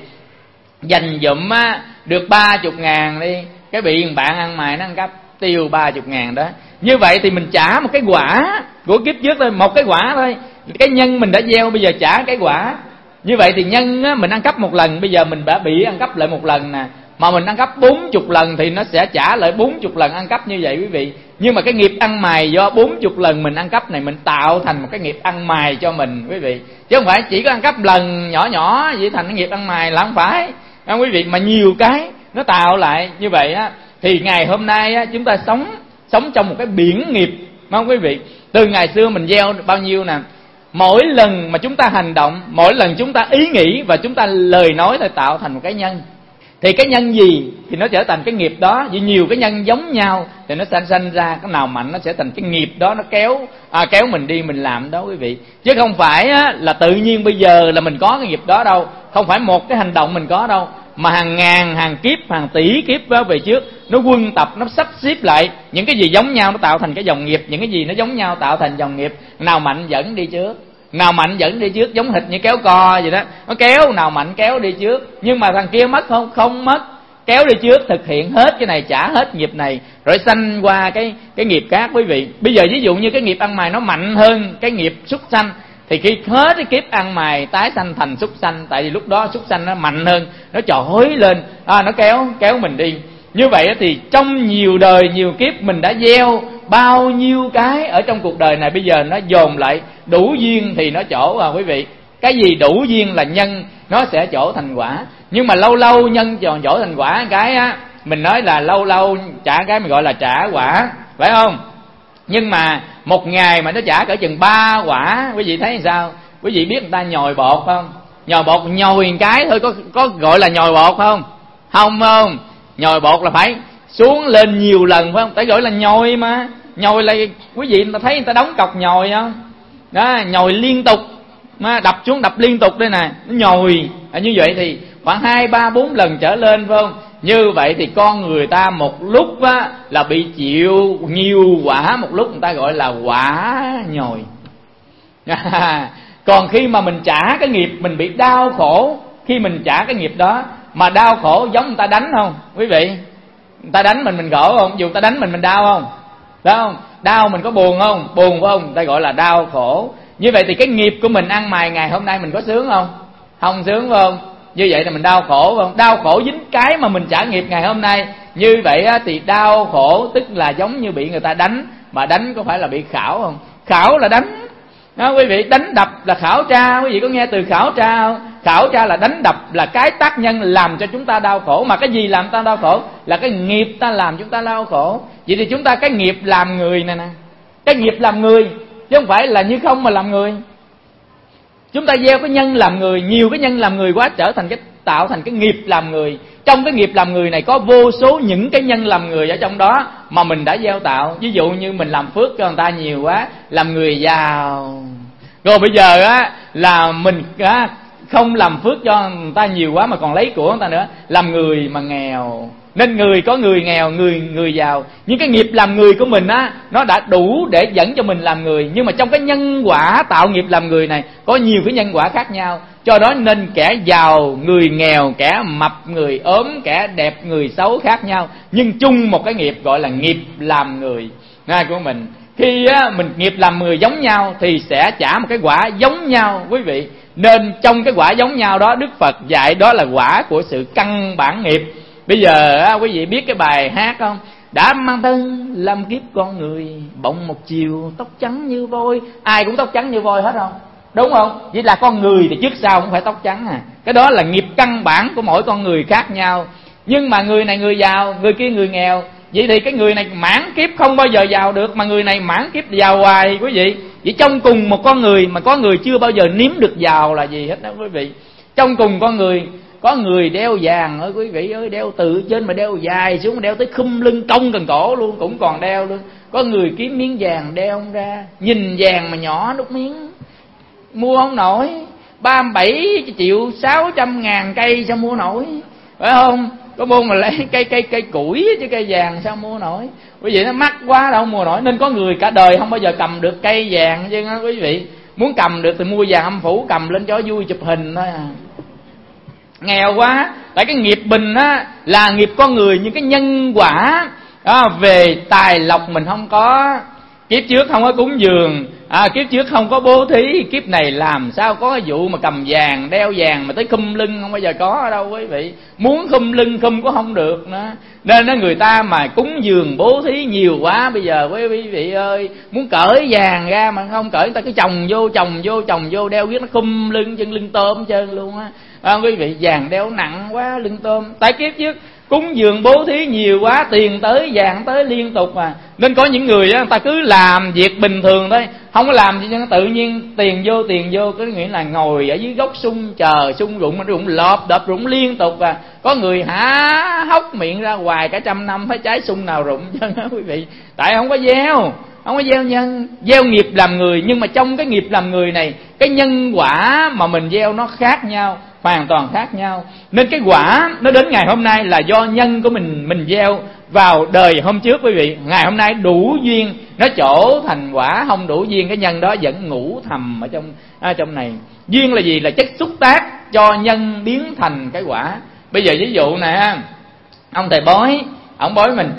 dành dụm được 30.000 đi, cái bị bạn ăn mày nó ăn cắp tiêu 30.000 đó. Như vậy thì mình trả một cái quả của kiếp trước thôi, một cái quả thôi. Cái nhân mình đã gieo bây giờ trả cái quả. Như vậy thì nhân mình ăn cắp một lần, bây giờ mình đã bị ăn cắp lại một lần nè, mà mình ăn cắp 40 lần thì nó sẽ trả lại 40 lần ăn cắp như vậy quý vị. Nhưng mà cái nghiệp ăn mày do 40 lần mình ăn cắp này, mình tạo thành một cái nghiệp ăn mày cho mình quý vị. Chứ không phải chỉ có ăn cắp lần nhỏ nhỏ vậy thành cái nghiệp ăn mày, là không phải không quý vị, mà nhiều cái nó tạo lại như vậy thì ngày hôm nay chúng ta sống trong một cái biển nghiệp, không quý vị. Từ ngày xưa mình gieo bao nhiêu nè, mỗi lần mà chúng ta hành động, mỗi lần chúng ta ý nghĩ và chúng ta lời nói thì tạo thành một cái nhân. Thì cái nhân gì thì nó trở thành cái nghiệp đó. Vì nhiều cái nhân giống nhau thì nó sanh ra, cái nào mạnh nó sẽ thành cái nghiệp đó, nó kéo mình đi mình làm đó quý vị. Chứ không phải là tự nhiên bây giờ là mình có cái nghiệp đó đâu, không phải một cái hành động mình có đâu, mà hàng ngàn, hàng kiếp, hàng tỷ kiếp về trước nó quân tập, nó sắp xếp lại những cái gì giống nhau nó tạo thành cái dòng nghiệp, những cái gì nó giống nhau tạo thành dòng nghiệp. Nào mạnh dẫn đi trước, nào mạnh dẫn đi trước, giống hệt như kéo co vậy đó, nó kéo nào mạnh kéo đi trước. Nhưng mà thằng kia mất không? Không mất, kéo đi trước, thực hiện hết cái này, trả hết nghiệp này, rồi sanh qua cái nghiệp khác quý vị. Bây giờ ví dụ như cái nghiệp ăn mày nó mạnh hơn cái nghiệp súc sanh, thì khi hết cái kiếp ăn mày tái sanh thành súc sanh, tại vì lúc đó súc sanh nó mạnh hơn, nó chổi lên, nó kéo mình đi. Như vậy thì trong nhiều đời nhiều kiếp mình đã gieo bao nhiêu cái ở trong cuộc đời này, bây giờ nó dồn lại đủ duyên thì nó trổ quý vị. Cái gì đủ duyên là nhân, nó sẽ trổ thành quả. Nhưng mà lâu lâu nhân trổ thành quả cái mình nói là lâu lâu trả cái mình gọi là trả quả, phải không? Nhưng mà một ngày mà nó trả cỡ chừng 3 quả, quý vị thấy sao? Quý vị biết người ta nhồi bột không? Nhồi bột nhồi cái thôi có gọi là nhồi bột không? Không. Nhồi bột là phải xuống lên nhiều lần, phải không? Tại gọi là nhồi mà. Nhồi là quý vị người ta thấy người ta đóng cọc nhồi không? Đó, nhồi liên tục mà đập xuống đập liên tục đây nè, nó nhồi. Như vậy thì khoảng 2, 3, 4 lần trở lên, phải không? Như vậy thì con người ta một lúc á, là bị chịu nhiều quả, một lúc người ta gọi là quả nhồi. Còn khi mà mình trả cái nghiệp, mình bị đau khổ, khi mình trả cái nghiệp đó mà đau khổ giống người ta đánh không quý vị? Người ta đánh mình khổ không? Dù người ta đánh mình đau không? Đúng không? Đau mình có buồn không? Buồn phải không? Người ta gọi là đau khổ. Như vậy thì cái nghiệp của mình ăn mày ngày hôm nay mình có sướng không? Không sướng phải không? Như vậy là mình đau khổ phải không? Đau khổ dính cái mà mình trả nghiệp ngày hôm nay. Như vậy á, thì đau khổ tức là giống như bị người ta đánh. Mà đánh có phải là bị khảo không? Khảo là đánh đó, quý vị. Đánh đập là khảo tra. Quý vị có nghe từ khảo tra không? Khảo tra là đánh đập, là cái tác nhân làm cho chúng ta đau khổ. Mà cái gì làm ta đau khổ? Là cái nghiệp ta làm chúng ta đau khổ. Vậy thì chúng ta cái nghiệp làm người này nè, cái nghiệp làm người chứ không phải là như không mà làm người. Chúng ta gieo cái nhân làm người, nhiều cái nhân làm người quá, trở thành cái tạo thành cái nghiệp làm người. Trong cái nghiệp làm người này có vô số những cái nhân làm người ở trong đó mà mình đã gieo tạo. Ví dụ như mình làm phước cho người ta nhiều quá, làm người giàu. Rồi bây giờ á là mình không làm phước cho người ta nhiều quá mà còn lấy của người ta nữa, làm người mà nghèo. Nên người có người nghèo, người giàu. Nhưng cái nghiệp làm người của mình á, nó đã đủ để dẫn cho mình làm người. Nhưng mà trong cái nhân quả tạo nghiệp làm người này có nhiều cái nhân quả khác nhau. Do đó nên kẻ giàu, người nghèo, kẻ mập, người ốm, kẻ đẹp, người xấu khác nhau, nhưng chung một cái nghiệp gọi là nghiệp làm người của mình. Khi á, mình nghiệp làm người giống nhau thì sẽ trả một cái quả giống nhau quý vị. Nên trong cái quả giống nhau đó, Đức Phật dạy đó là quả của sự căn bản nghiệp. Bây giờ quý vị biết cái bài hát không? Đã mang thân làm kiếp con người, bỗng một chiều tóc trắng như voi. Ai cũng tóc trắng như voi hết không? Đúng không? Vậy là con người thì trước sau cũng phải tóc trắng à. Cái đó là nghiệp căn bản của mỗi con người khác nhau. Nhưng mà người này người giàu, người kia người nghèo. Vậy thì cái người này mãn kiếp không bao giờ giàu được, mà người này mãn kiếp giàu hoài quý vị. Vậy trong cùng một con người mà có người chưa bao giờ nếm được giàu là gì hết đó quý vị. Trong cùng con người có người đeo vàng ơi quý vị ơi, đeo từ trên mà đeo dài xuống, đeo tới khum lưng cong cần cổ luôn cũng còn đeo luôn. Có người kiếm miếng vàng đeo không ra, nhìn vàng mà nhỏ nút miếng, mua không nổi. 37.600.000 cây sao mua nổi, phải không? Có mua mà lấy cây củi chứ cây vàng sao mua nổi. Quý vị nó mắc quá đâu mua nổi. Nên có người cả đời không bao giờ cầm được cây vàng chứ quý vị. Muốn cầm được thì mua vàng âm phủ cầm lên cho vui chụp hình thôi à. Nghèo quá. Tại cái nghiệp bình á là nghiệp con người, nhưng cái nhân quả về tài lộc mình không có. Kiếp trước không có cúng dường, kiếp trước không có bố thí, kiếp này làm sao có cái vụ mà cầm vàng đeo vàng mà tới khum lưng, không bao giờ có ở đâu quý vị. Muốn khum lưng khum cũng không được nữa. Nên người ta mà cúng dường bố thí nhiều quá, bây giờ quý vị ơi, muốn cởi vàng ra mà không cởi, người ta cứ chồng vô đeo viết nó khum lưng, chân lưng tôm trơn luôn á. Quý vị, vàng đeo nặng quá, lưng tôm. Tại kiếp trước cúng dường bố thí nhiều quá, tiền tới vàng tới liên tục mà. Nên có những người á, người ta cứ làm việc bình thường thôi, không có làm gì cho nó tự nhiên tiền vô, có nghĩa là ngồi ở dưới gốc sung chờ sung rụng, nó rụng lọp đập rụng liên tục à. Có người há hốc miệng ra hoài cả 100 năm thấy trái sung nào rụng chứ quý vị. Tại không có gieo nhân, gieo nghiệp làm người. Nhưng mà trong cái nghiệp làm người này, cái nhân quả mà mình gieo nó khác nhau, hoàn toàn khác nhau. Nên cái quả nó đến ngày hôm nay là do nhân của mình gieo vào đời hôm trước quý vị. Ngày hôm nay đủ duyên nó trổ thành quả, không đủ duyên cái nhân đó vẫn ngủ thầm ở trong này. Duyên là gì? Là chất xúc tác cho nhân biến thành cái quả. Bây giờ ví dụ nè, ông thầy bói, ông bói mình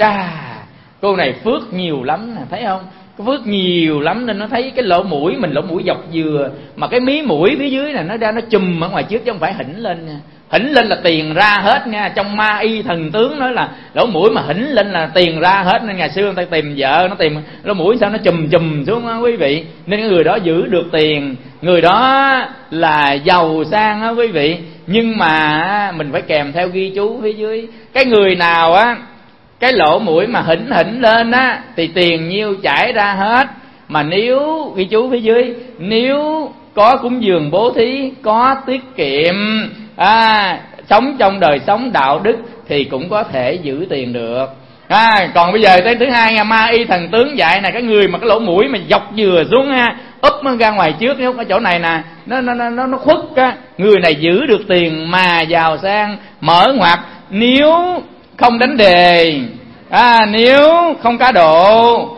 cô này phước nhiều lắm nè, thấy không? Cái phước nhiều lắm nên nó thấy cái lỗ mũi mình, lỗ mũi dọc dừa, mà cái mí mũi phía dưới này nó ra nó chùm ở ngoài trước chứ không phải hỉnh lên nha. Hỉnh lên là tiền ra hết nha. Trong ma y thần tướng nói là lỗ mũi mà hỉnh lên là tiền ra hết. Nên ngày xưa người ta tìm vợ, nó tìm lỗ mũi sao nó chùm xuống đó quý vị. Nên cái người đó giữ được tiền, người đó là giàu sang đó quý vị. Nhưng mà mình phải kèm theo ghi chú phía dưới. Cái người nào á cái lỗ mũi mà hỉnh lên á thì tiền nhiêu chảy ra hết. Mà nếu ghi chú phía dưới, nếu có cúng dường bố thí, có tiết kiệm, sống trong đời sống đạo đức thì cũng có thể giữ tiền được. Còn bây giờ tới thứ hai nha, ma y thần tướng dạy nè, cái người mà cái lỗ mũi mà dọc dừa xuống ha, úp nó ra ngoài trước, nếu ở chỗ này nè nó khuất á, người này giữ được tiền mà giàu sang, mở ngoặt nếu không đánh đề, nếu không cá độ,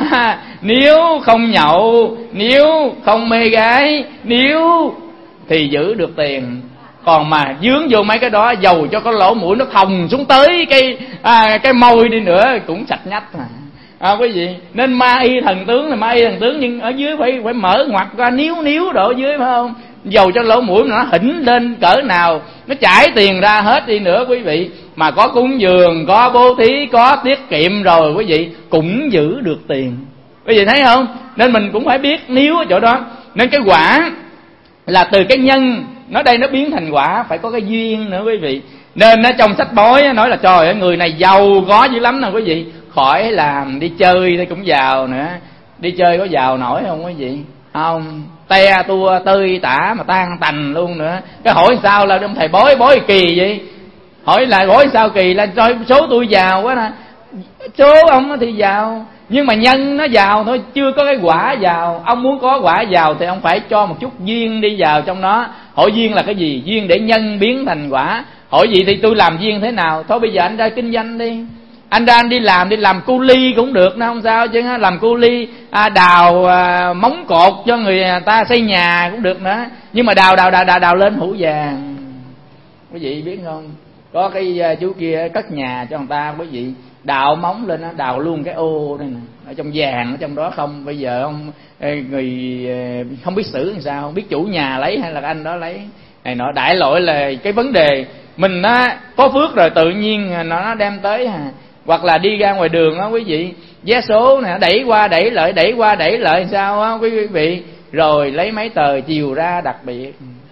nếu không nhậu, nếu không mê gái, nếu thì giữ được tiền. Còn mà dướng vô mấy cái đó, dầu cho cái lỗ mũi nó thòng xuống tới cái môi đi nữa cũng sạch nhách quý vị. Nên ma y thần tướng là ma y thần tướng, nhưng ở dưới phải mở ngoặt ra, níu độ dưới, phải không? Dầu cho lỗ mũi nó hỉnh lên cỡ nào, nó chảy tiền ra hết đi nữa quý vị, mà có cúng dường, có bố thí, có tiết kiệm rồi quý vị, cũng giữ được tiền. Quý vị thấy không? Nên mình cũng phải biết níu ở chỗ đó. Nên cái quả là từ cái nhân, nó đây nó biến thành quả, phải có cái duyên nữa quý vị. Nên trong sách bói nói là trời ơi, người này giàu có dữ lắm nè quý vị, khỏi làm đi chơi thì cũng giàu nữa. Đi chơi có giàu nổi không quý vị? Không, te tua tơi tả mà tan tành luôn nữa. Cái hỏi sao là ông thầy bói kỳ vậy? Hỏi là bói sao kỳ, là coi số tôi giàu quá nè. Số ông thì giàu, nhưng mà nhân nó giàu thôi, chưa có cái quả giàu. Ông muốn có quả giàu thì ông phải cho một chút duyên đi vào trong đó. Hỏi duyên là cái gì? Duyên để nhân biến thành quả. Hỏi gì thì tôi làm duyên thế nào? Thôi bây giờ anh ra kinh doanh đi. Anh ra anh đi làm cu ly cũng được, nó không sao chứ. Làm cu ly, đào móng cột cho người ta xây nhà cũng được nữa. Nhưng mà đào lên hũ vàng. Quý vị biết không? Có cái chú kia cất nhà cho người ta, quý vị, đào móng lên, đào luôn cái ô đây nè, ở trong vàng ở trong đó không. Bây giờ ông người không biết xử làm sao, không biết chủ nhà lấy hay là anh đó lấy này nọ. Đại loại là cái vấn đề mình có phước rồi tự nhiên nó đem tới Hoặc là đi ra ngoài đường đó quý vị, vé số nè, đẩy qua đẩy lại sao á quý vị, rồi lấy mấy tờ chiều ra đặc biệt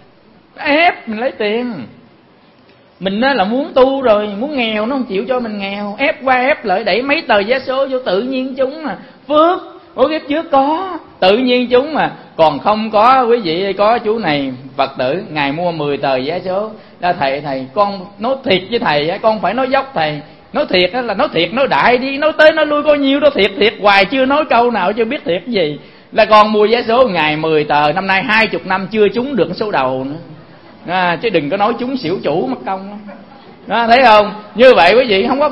ép mình lấy tiền. Mình là muốn tu rồi, muốn nghèo nó không chịu cho mình nghèo, ép qua ép lại đẩy mấy tờ vé số vô. Tự nhiên chúng mà phước của kiếp trước có, tự nhiên chúng mà. Còn không có quý vị, có chú này Phật tử ngài mua 10 tờ vé số. Là thầy con nói thiệt với thầy, con phải nói dốc thầy. Nói thiệt là nói thiệt, nói đại đi, nói tới nói lui có nhiêu đó, thiệt hoài chưa nói câu nào chưa biết thiệt cái gì. Là con mua vé số ngày 10 tờ, năm nay 20 năm chưa trúng được số đầu nữa. Chứ đừng có nói chúng xỉu chủ mất công đó, thấy không? Như vậy quý vị không có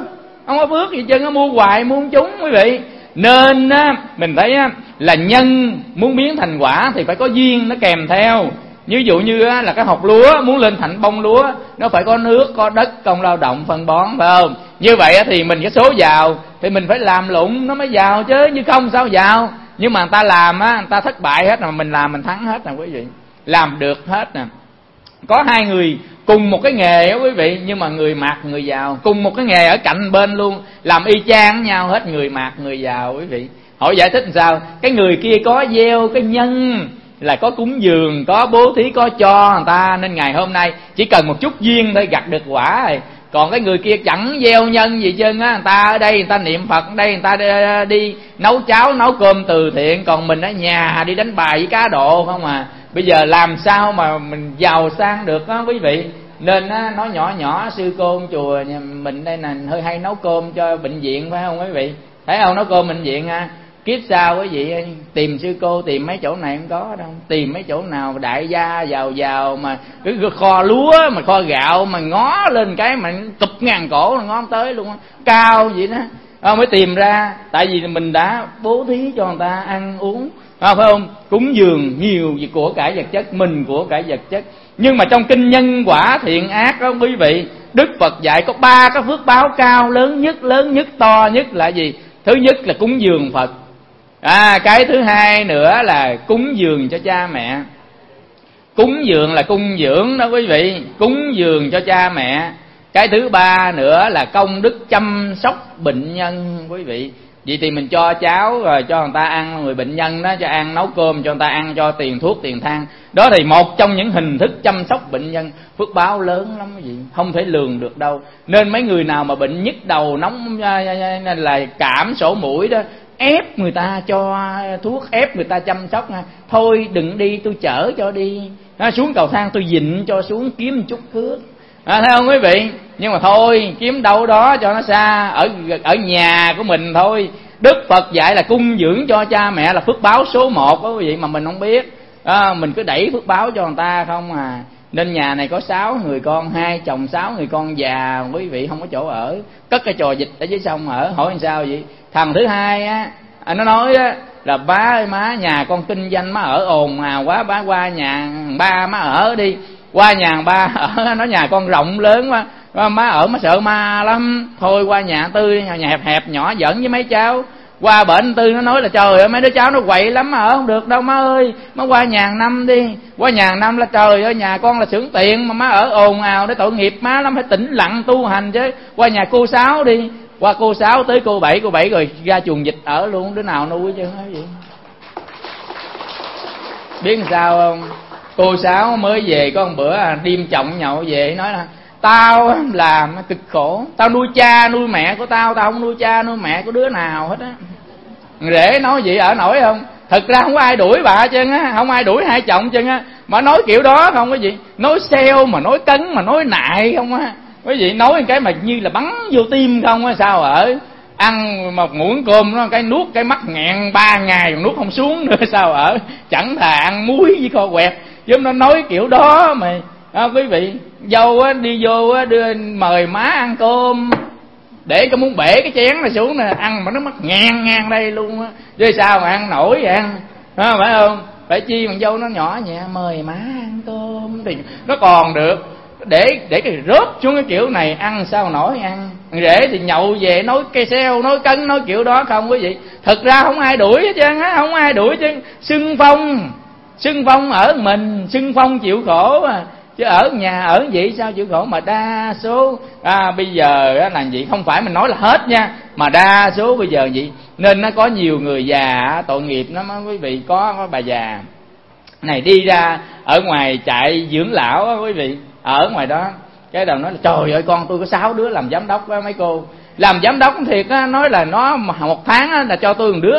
phước gì chân, nó mua hoài mua không trúng quý vị. Nên mình thấy là nhân muốn biến thành quả thì phải có duyên nó kèm theo. Ví dụ như là cái hột lúa muốn lên thành bông lúa, nó phải có nước, có đất, công lao động, phân bón, phải không? Như vậy thì mình cái số giàu thì mình phải làm lụng nó mới giàu chứ, như không sao giàu. Nhưng mà người ta làm người ta thất bại hết, mà mình làm mình thắng hết nè quý vị, làm được hết nè. Có hai người cùng một cái nghề đó quý vị, nhưng mà người mạt người giàu, cùng một cái nghề ở cạnh bên luôn, làm y chang nhau hết, người mạt người giàu quý vị. Hỏi giải thích làm sao? Cái người kia có gieo cái nhân là có cúng dường, có bố thí, có cho người ta, nên ngày hôm nay chỉ cần một chút duyên thôi gặt được quả rồi. Còn cái người kia chẳng gieo nhân gì trơn á, người ta ở đây người ta niệm Phật, ở đây người ta đi nấu cháo nấu cơm từ thiện, còn mình ở nhà đi đánh bài với cá độ không à. Bây giờ làm sao mà mình giàu sang được á quý vị. Nên nói nhỏ sư cô chùa nhà mình đây là hơi hay nấu cơm cho bệnh viện, phải không quý vị? Thấy không, nấu cơm bệnh viện kiếp sau quý vị tìm sư cô tìm mấy chỗ này không có đâu, tìm mấy chỗ nào đại gia giàu mà cái kho lúa mà kho gạo mà ngó lên cái mà tụp ngàn cổ là ngó không tới luôn á, cao vậy đó. Mới tìm ra, tại vì mình đã bố thí cho người ta ăn uống, phải không? Cúng dường nhiều gì của cải vật chất, mình của cải vật chất. Nhưng mà trong kinh nhân quả thiện ác đó quý vị, Đức Phật dạy có 3 cái phước báo cao, lớn nhất to nhất là gì? Thứ nhất là cúng dường Phật. Cái thứ hai nữa là cúng dường cho cha mẹ. Cúng dường là cung dưỡng đó quý vị, cúng dường cho cha mẹ. Cái thứ ba nữa là công đức chăm sóc bệnh nhân quý vị. Vậy thì mình cho cháo rồi cho người ta ăn, người bệnh nhân đó cho ăn, nấu cơm cho người ta ăn, cho tiền thuốc tiền thang. Đó thì một trong những hình thức chăm sóc bệnh nhân, phước báo lớn lắm quý vị, không thể lường được đâu. Nên mấy người nào mà bệnh nhức đầu nóng là cảm sổ mũi đó, ép người ta cho thuốc, ép người ta chăm sóc thôi đừng đi tôi chở cho đi, xuống cầu thang tôi dịnh cho xuống kiếm một chút cước, thấy không quý vị? Nhưng mà thôi, kiếm đâu đó cho nó xa, ở nhà của mình thôi. Đức Phật dạy là cung dưỡng cho cha mẹ là phước báo số 1 đó quý vị, mà mình không biết. Mình cứ đẩy phước báo cho người ta không à. Nên nhà này có 6 người con, 2 chồng 6 người con già, quý vị không có chỗ ở, cất cái chò vịt ở dưới sông ở. Hỏi làm sao vậy? Thằng thứ hai á, nó nói á là bá ơi má, nhà con kinh doanh má ở ồn ào quá, bá qua nhà ba má ở đi. Qua nhà ba ở, nó nhà con rộng lớn quá, má ở má sợ ma lắm. Thôi qua nhà Tư, nhà hẹp hẹp nhỏ dẫn với mấy cháu. Qua bệnh Tư nó nói là trời ơi mấy đứa cháu nó quậy lắm, mà ở không được đâu má ơi, má qua nhà Năm đi. Qua nhà Năm là trời ơi nhà con là xưởng tiền mà má ở ồn ào để tội nghiệp má lắm, phải tĩnh lặng tu hành chứ. Qua nhà cô Sáu đi. Qua cô Sáu tới cô Bảy rồi ra chuồng vịt ở luôn, đứa nào nuôi chứ nói vậy. Biết làm sao không? Cô Sáu mới về có một bữa đêm chồng nhậu về nói là tao làm cực khổ, tao nuôi cha nuôi mẹ của tao không nuôi cha nuôi mẹ của đứa nào hết á. Rể nói vậy ở nổi không? Thật ra không có ai đuổi bà chân á, không ai đuổi hai chồng chân á, mà nói kiểu đó không có gì. Nói sale mà nói cấn mà nói nại không á. Quý vị nói cái mà như là bắn vô tim không á, sao ở? Ăn một muỗng cơm nó cái nuốt cái mắt nghẹn 3 ngày còn nuốt không xuống nữa, sao ở? Chẳng thà ăn muối với kho quẹt, chứ nó nói kiểu đó mà. Quý vị, dâu á, đi vô á, đưa mời má ăn cơm, để có muốn bể cái chén này xuống nè, ăn mà nó mất ngang đây luôn á, chứ sao mà ăn nổi vậy ăn, phải không? Phải chi mà dâu nó nhỏ nhẹ mời má ăn cơm thì nó còn được, để cái rớt xuống cái kiểu này ăn sao nổi ăn. Rể thì nhậu về nói cây xeo nói cấn nói kiểu đó không quý vị. Thực ra không ai đuổi hết trơn á, không ai đuổi chứ. Xưng phong ở mình, xưng phong chịu khổ à. Chứ ở nhà ở vậy sao chịu khổ. Mà đa số bây giờ là vậy, không phải mình nói là hết nha, mà đa số bây giờ vậy. Nên nó có nhiều người già tội nghiệp lắm quý vị. Có bà già này đi ra ở ngoài trại dưỡng lão á quý vị, ở ngoài đó cái đầu nói là trời ơi con tôi có 6 đứa làm giám đốc á mấy cô. Làm giám đốc thiệt á, nói là nó một tháng á, là cho tôi một đứa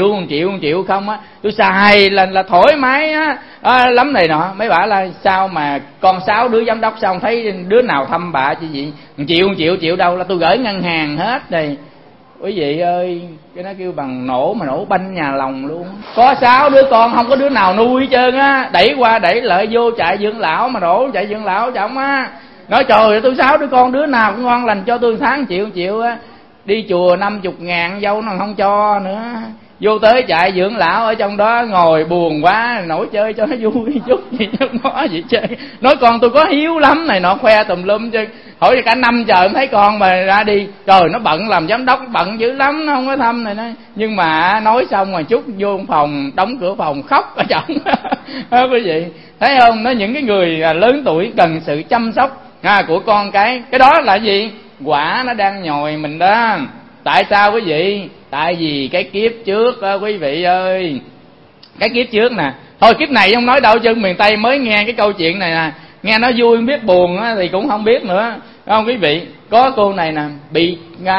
1 triệu không á, tôi xài là thoải mái á, lắm này nọ. Mấy bà là sao mà con 6 đứa giám đốc sao không thấy đứa nào thăm bà chứ gì. 1 triệu đâu, là tôi gửi ngân hàng hết đây. Quý vị ơi, cái nó kêu bằng nổ mà nổ banh nhà lòng luôn. Có 6 đứa con không có đứa nào nuôi hết trơn á, đẩy qua đẩy lại vô trại dưỡng lão mà đổ trại dưỡng lão chồng á. Nói trời ơi tôi 6 đứa con đứa nào cũng ngon lành cho tôi tháng 1 triệu á. Đi chùa 50.000 dâu nó không cho nữa. Vô tới trại dưỡng lão ở trong đó ngồi buồn quá, nổi chơi cho nó vui chút gì chứ không có gì chơi. Nói con tôi có hiếu lắm này nọ, khoe tùm lum chứ. Hỏi cả năm trời không thấy con mà ra đi. Trời nó bận làm giám đốc, bận dữ lắm, nó không có thăm này. Nhưng mà nói xong rồi chút vô phòng, đóng cửa phòng khóc ở chồng. Quý vị thấy không? Nó những cái người lớn tuổi cần sự chăm sóc của con cái đó là gì? Quả nó đang nhồi mình đó. Tại sao quý vị? Tại vì cái kiếp trước đó, quý vị ơi, cái kiếp trước nè. Thôi kiếp này không nói đâu, chân miền Tây mới nghe cái câu chuyện này nè, nghe nó vui không biết buồn thì cũng không biết nữa, không quý vị? Có cô này nè, bị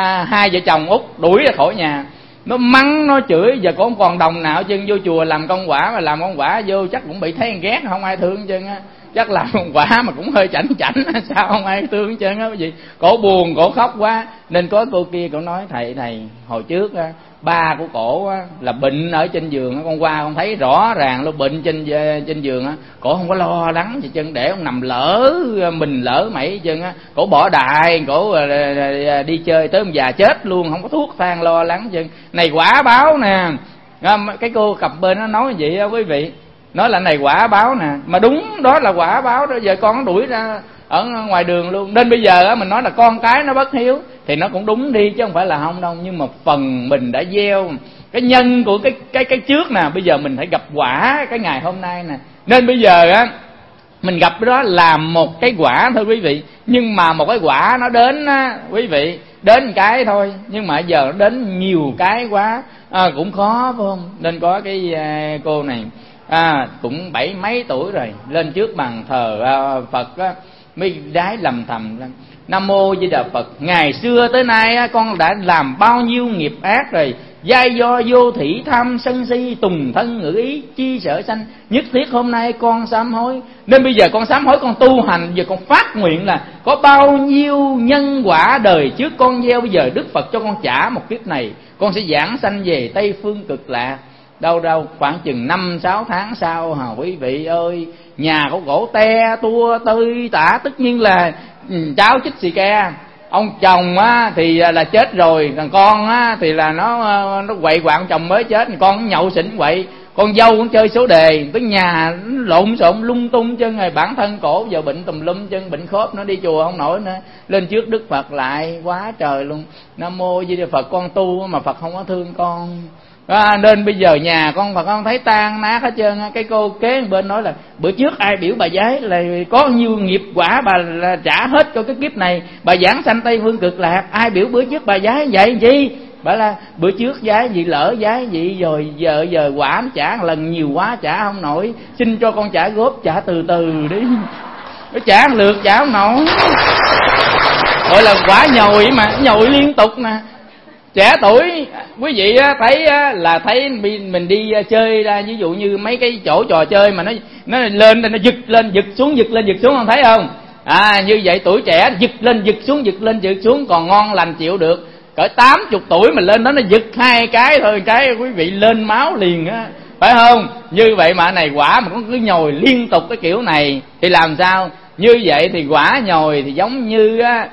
2 vợ chồng Út đuổi ra khỏi nhà, nó mắng nó chửi, giờ cũng còn đồng nào chân. Vô chùa làm công quả, mà làm công quả vô chắc cũng bị thấy ghét, không ai thương chân á. Chắc làm công quả mà cũng hơi chảnh sao không ai thương chân á quý vị. Cổ buồn cổ khóc quá, nên có cô kia cổ nói thầy hồi trước á, ba của cổ á là bệnh ở trên giường á, con qua con thấy rõ ràng luôn, bệnh trên giường á. Cổ không có lo lắng gì chân, để ông nằm mình lỡ mẩy chân á, cổ bỏ đài, cổ đi chơi tới ông già chết luôn, không có thuốc thang lo lắng chân. Này quả báo nè. Cái cô cặp bên nó nói vậy á quý vị, nói là này quả báo nè, mà đúng đó là quả báo đó. Giờ con nó đuổi ra ở ngoài đường luôn. Nên bây giờ á mình nói là con cái nó bất hiếu thì nó cũng đúng đi, chứ không phải là không đâu. Nhưng mà phần mình đã gieo cái nhân của cái trước nè, bây giờ mình phải gặp quả cái ngày hôm nay nè. Nên bây giờ á mình gặp đó làm một cái quả thôi quý vị. Nhưng mà một cái quả nó đến á quý vị, đến cái thôi, nhưng mà giờ nó đến nhiều cái quá cũng khó phải không? Nên có cái cô này cũng 70 mấy tuổi rồi, lên trước bàn thờ Phật á, mới đái lầm thầm lên: Nam mô Di Đà Phật, ngày xưa tới nay con đã làm bao nhiêu nghiệp ác rồi, giai do vô thị tham sân si, tùng thân ngữ ý chi sợ sanh, nhất thiết hôm nay con sám hối. Nên bây giờ con sám hối, con tu hành, giờ con phát nguyện là có bao nhiêu nhân quả đời trước con gieo, bây giờ Đức Phật cho con trả một kiếp này, con sẽ giảng sanh về Tây Phương Cực Lạc. Đâu khoảng chừng 5-6 tháng sau quý vị ơi, nhà có gỗ te tua tơi tả, tất nhiên là cháu chích xì ke. Ông chồng á thì là chết rồi, còn con á thì là nó quậy quạng, chồng mới chết, con nhậu xỉn quậy, con dâu cũng chơi số đề, tới nhà lộn xộn lung tung chân rồi, bản thân cổ giờ bệnh tùm lum chân, bệnh khớp, nó đi chùa không nổi nữa, lên trước Đức Phật lại quá trời luôn. Nam mô Di Đà Phật, con tu mà Phật không có thương con. Nên bây giờ nhà con Phật con thấy tan nát hết trơn. Cái cô kế bên nói là bữa trước ai biểu bà giái là có nhiêu nghiệp quả bà là trả hết cho cái kiếp này, bà giảng sanh Tây Phương Cực Lạc. Ai biểu bữa trước bà giái vậy chi? Bà là bữa trước giái gì, lỡ giái gì rồi giờ quả nó trả lần nhiều quá trả không nổi, xin cho con trả góp, trả từ từ đi, nó trả lượt trả không nổi. Gọi là quả nhồi mà, nhồi liên tục nè. Trẻ tuổi quý vị thấy là thấy mình đi chơi ra, ví dụ như mấy cái chỗ trò chơi mà nó lên nó giật lên giật xuống, không thấy không? Như vậy tuổi trẻ giật lên giật xuống còn ngon lành chịu được. Cỡ 80 tuổi mà lên đó nó giật 2 cái thôi, cái quý vị lên máu liền á, phải không? Như vậy mà này quả mà con cứ nhồi liên tục cái kiểu này thì làm sao? Như vậy thì quả nhồi thì giống như á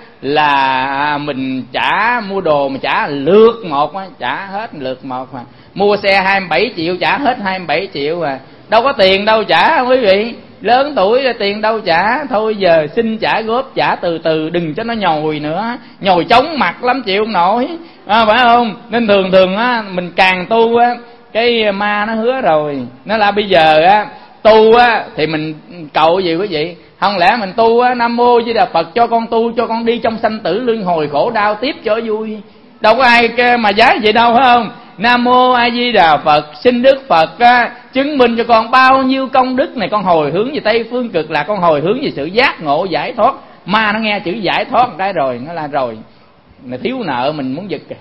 là mình mua đồ mà trả lượt một á, trả hết lượt một mà. Mua xe 27 triệu trả hết 27 triệu mà. Đâu có tiền đâu trả quý vị. Lớn tuổi là tiền đâu trả. Thôi giờ xin trả góp, trả từ từ, đừng cho nó nhồi nữa. Nhồi chóng mặt lắm chịu không nổi, phải không? Nên thường á mình càng tu á, cái ma nó hứa rồi, nó là bây giờ á tu á thì mình cầu gì quý vị? Không lẽ mình tu á, Nam Mô Di Đà Phật cho con tu, cho con đi trong sanh tử luân hồi khổ đau tiếp cho vui. Đâu có ai mà giá vậy đâu, phải không? Nam Mô A Di Đà Phật, xin Đức Phật chứng minh cho con bao nhiêu công đức này, con hồi hướng về Tây Phương Cực Lạc, con hồi hướng về sự giác ngộ giải thoát. Ma nó nghe chữ giải thoát một cái rồi, nó là rồi, là thiếu nợ mình muốn giật kìa,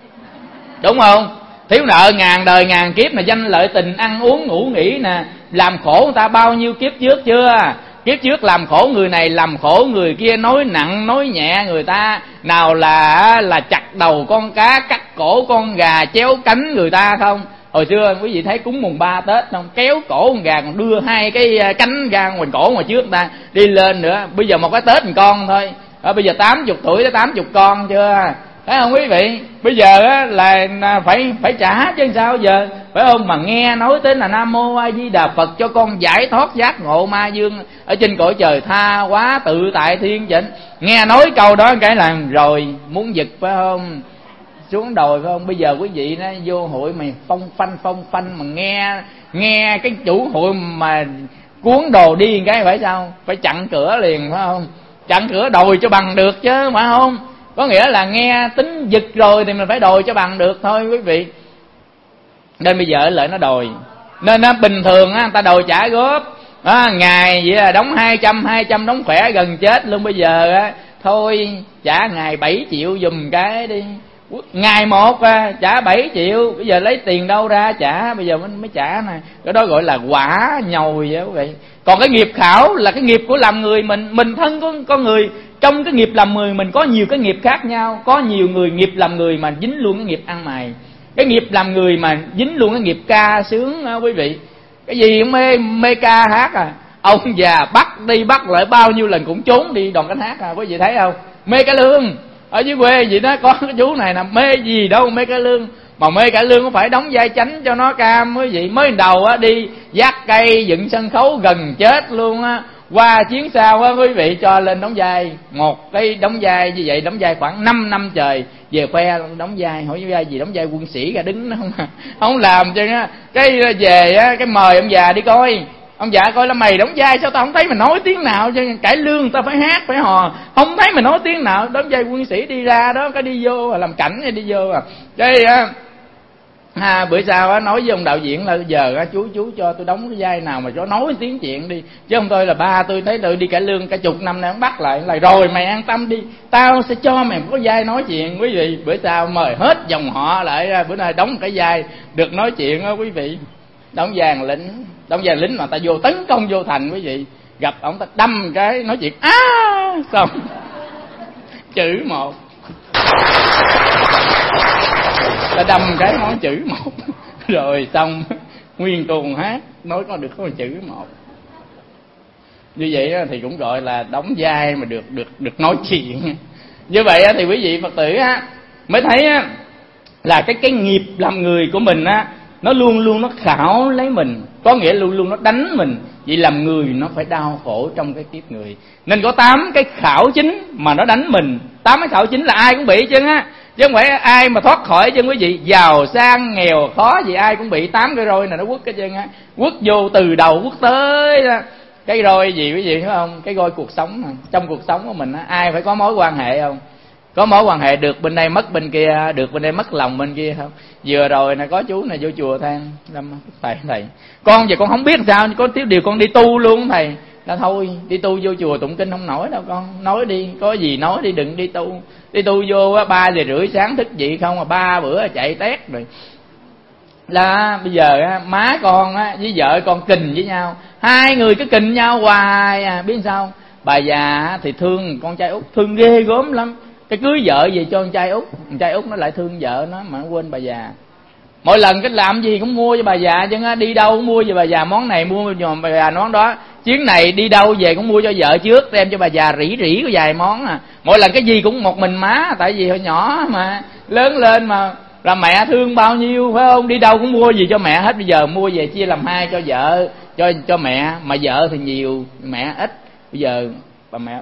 đúng không? Thiếu nợ ngàn đời ngàn kiếp nè, danh lợi tình ăn uống ngủ nghỉ nè, làm khổ người ta bao nhiêu kiếp trước chưa? Kiếp trước làm khổ người này, làm khổ người kia, nói nặng nói nhẹ người ta, nào là chặt đầu con cá, cắt cổ con gà, chéo cánh người ta không? Hồi xưa quý vị thấy cúng mùng 3 Tết không? Kéo cổ con gà còn đưa 2 cái cánh ra ngoài cổ ngoài trước người ta đi lên nữa. Bây giờ một cái Tết một con thôi. Bây giờ 80 tuổi tới 80 con chưa? Thấy không quý vị? Bây giờ á là phải trả chứ sao giờ, phải không? Mà nghe nói tới là Nam Mô A Di Đà Phật cho con giải thoát giác ngộ ma dương ở trên cõi trời tha hóa tự tại thiên chánh. Nghe nói câu đó cái là rồi muốn giật, phải không? Xuống đồi, phải không? Bây giờ quý vị nó vô hội mà phong phanh mà nghe cái chủ hội mà cuốn đồ đi cái phải sao? Phải chặn cửa liền, phải không? Chặn cửa đòi cho bằng được chứ, phải không? Có nghĩa là nghe tính giật rồi thì mình phải đòi cho bằng được thôi quý vị. Nên bây giờ lại nó đòi. Nên nó bình thường á, người ta đòi trả góp. Ngày vậy là đóng 200 đóng khỏe gần chết luôn. Bây giờ á, thôi trả ngày 7 triệu giùm cái đi. Ngày một trả 7 triệu. Bây giờ lấy tiền đâu ra trả, bây giờ mới trả nè. Cái đó gọi là quả nhồi vậy quý vị. Còn cái nghiệp khảo là cái nghiệp của làm người mình thân con người. Trong cái nghiệp làm người mình có nhiều cái nghiệp khác nhau. Có nhiều người nghiệp làm người mà dính luôn cái nghiệp ăn mày. Cái nghiệp làm người mà dính luôn cái nghiệp ca sướng quý vị. Cái gì mê ca hát ông già bắt đi bắt lại bao nhiêu lần cũng trốn đi đoàn cánh hát quý vị thấy không? Mê cải lương ở dưới quê gì đó có cái chú này nè, mê gì đâu mê cải lương. Mà mê cải lương cũng phải đóng vai chánh cho nó cam quý vị. Mới đầu đi vác cây dựng sân khấu gần chết luôn á. Qua chuyến sau á quý vị cho lên đóng vai, một cái đóng vai như vậy, đóng vai khoảng 5 năm trời, về khoe đóng vai, hỏi vai gì đóng vai quân sĩ ra đứng nó không làm chứ á. Cái về á, cái mời ông già đi coi. Ông già coi là mày đóng vai sao tao không thấy mày nói tiếng nào chứ, cải lương tao phải hát phải hò, không thấy mày nói tiếng nào. Đóng vai quân sĩ đi ra đó, cái đi vô làm cảnh hay đi vô cái Bữa sau nói với ông đạo diễn là giờ chú cho tôi đóng cái vai nào mà cho nói tiếng chuyện đi, chứ không tôi là ba tôi thấy tôi đi cải lương cả chục năm nay, ông bắt lại là rồi mày an tâm đi, tao sẽ cho mày có vai nói chuyện. Quý vị, bữa sau mời hết dòng họ lại, bữa nay đóng cái vai được nói chuyện đó quý vị. Đóng vàng lính mà ta vô tấn công vô thành, quý vị gặp ông ta đâm cái nói chuyện xong chữ một, ta đâm cái nói chữ một rồi xong nguyên tuồng hát nói có được có một chữ một. Như vậy thì cũng gọi là đóng vai mà được nói chuyện. Như vậy thì quý vị Phật tử mới thấy là cái nghiệp làm người của mình nó luôn luôn nó khảo lấy mình, có nghĩa luôn luôn nó đánh mình. Vậy làm người nó phải đau khổ trong cái kiếp người. Nên có 8 cái khảo chính mà nó đánh mình. 8 cái khảo chính là ai cũng bị chứ chứ không phải ai mà thoát khỏi chứ quý vị. Giàu sang nghèo khó gì ai cũng bị 8 cái roi này nó quất cái chân quất vô từ đầu quất tới cái roi gì quý vị hiểu không? Cái roi cuộc sống. Trong cuộc sống của mình ai phải có mối quan hệ không? Có mối quan hệ được bên đây mất bên kia, được bên đây mất lòng bên kia không? Vừa rồi là có chú này vô chùa than thầy con giờ con không biết sao, có tiếp điều con đi tu luôn thầy. Là thôi đi tu vô chùa tụng kinh không nổi đâu con, nói đi, có gì nói đi, đừng đi tu. Đi tu vô 3 giờ rưỡi sáng thức dậy không mà 3 bữa chạy tét rồi. Là bây giờ má con với vợ con kình với nhau, hai người cứ kình nhau hoài biết sao? Bà già thì thương con trai út, thương ghê gớm lắm. Cái cưới vợ về cho con trai út nó lại thương vợ nó mà nó quên bà già. Mỗi lần cái làm gì cũng mua cho bà già chứ đi đâu cũng mua cho bà già món này, mua cho bà già món đó. Chuyến này đi đâu về cũng mua cho vợ trước, đem cho bà già rỉ có vài món Mỗi lần cái gì cũng một mình má, tại vì hồi nhỏ mà lớn lên mà là mẹ thương bao nhiêu phải không? Đi đâu cũng mua gì cho mẹ hết, bây giờ mua về chia làm 2 cho vợ, cho mẹ, mà vợ thì nhiều, mẹ ít. Bây giờ bà mẹ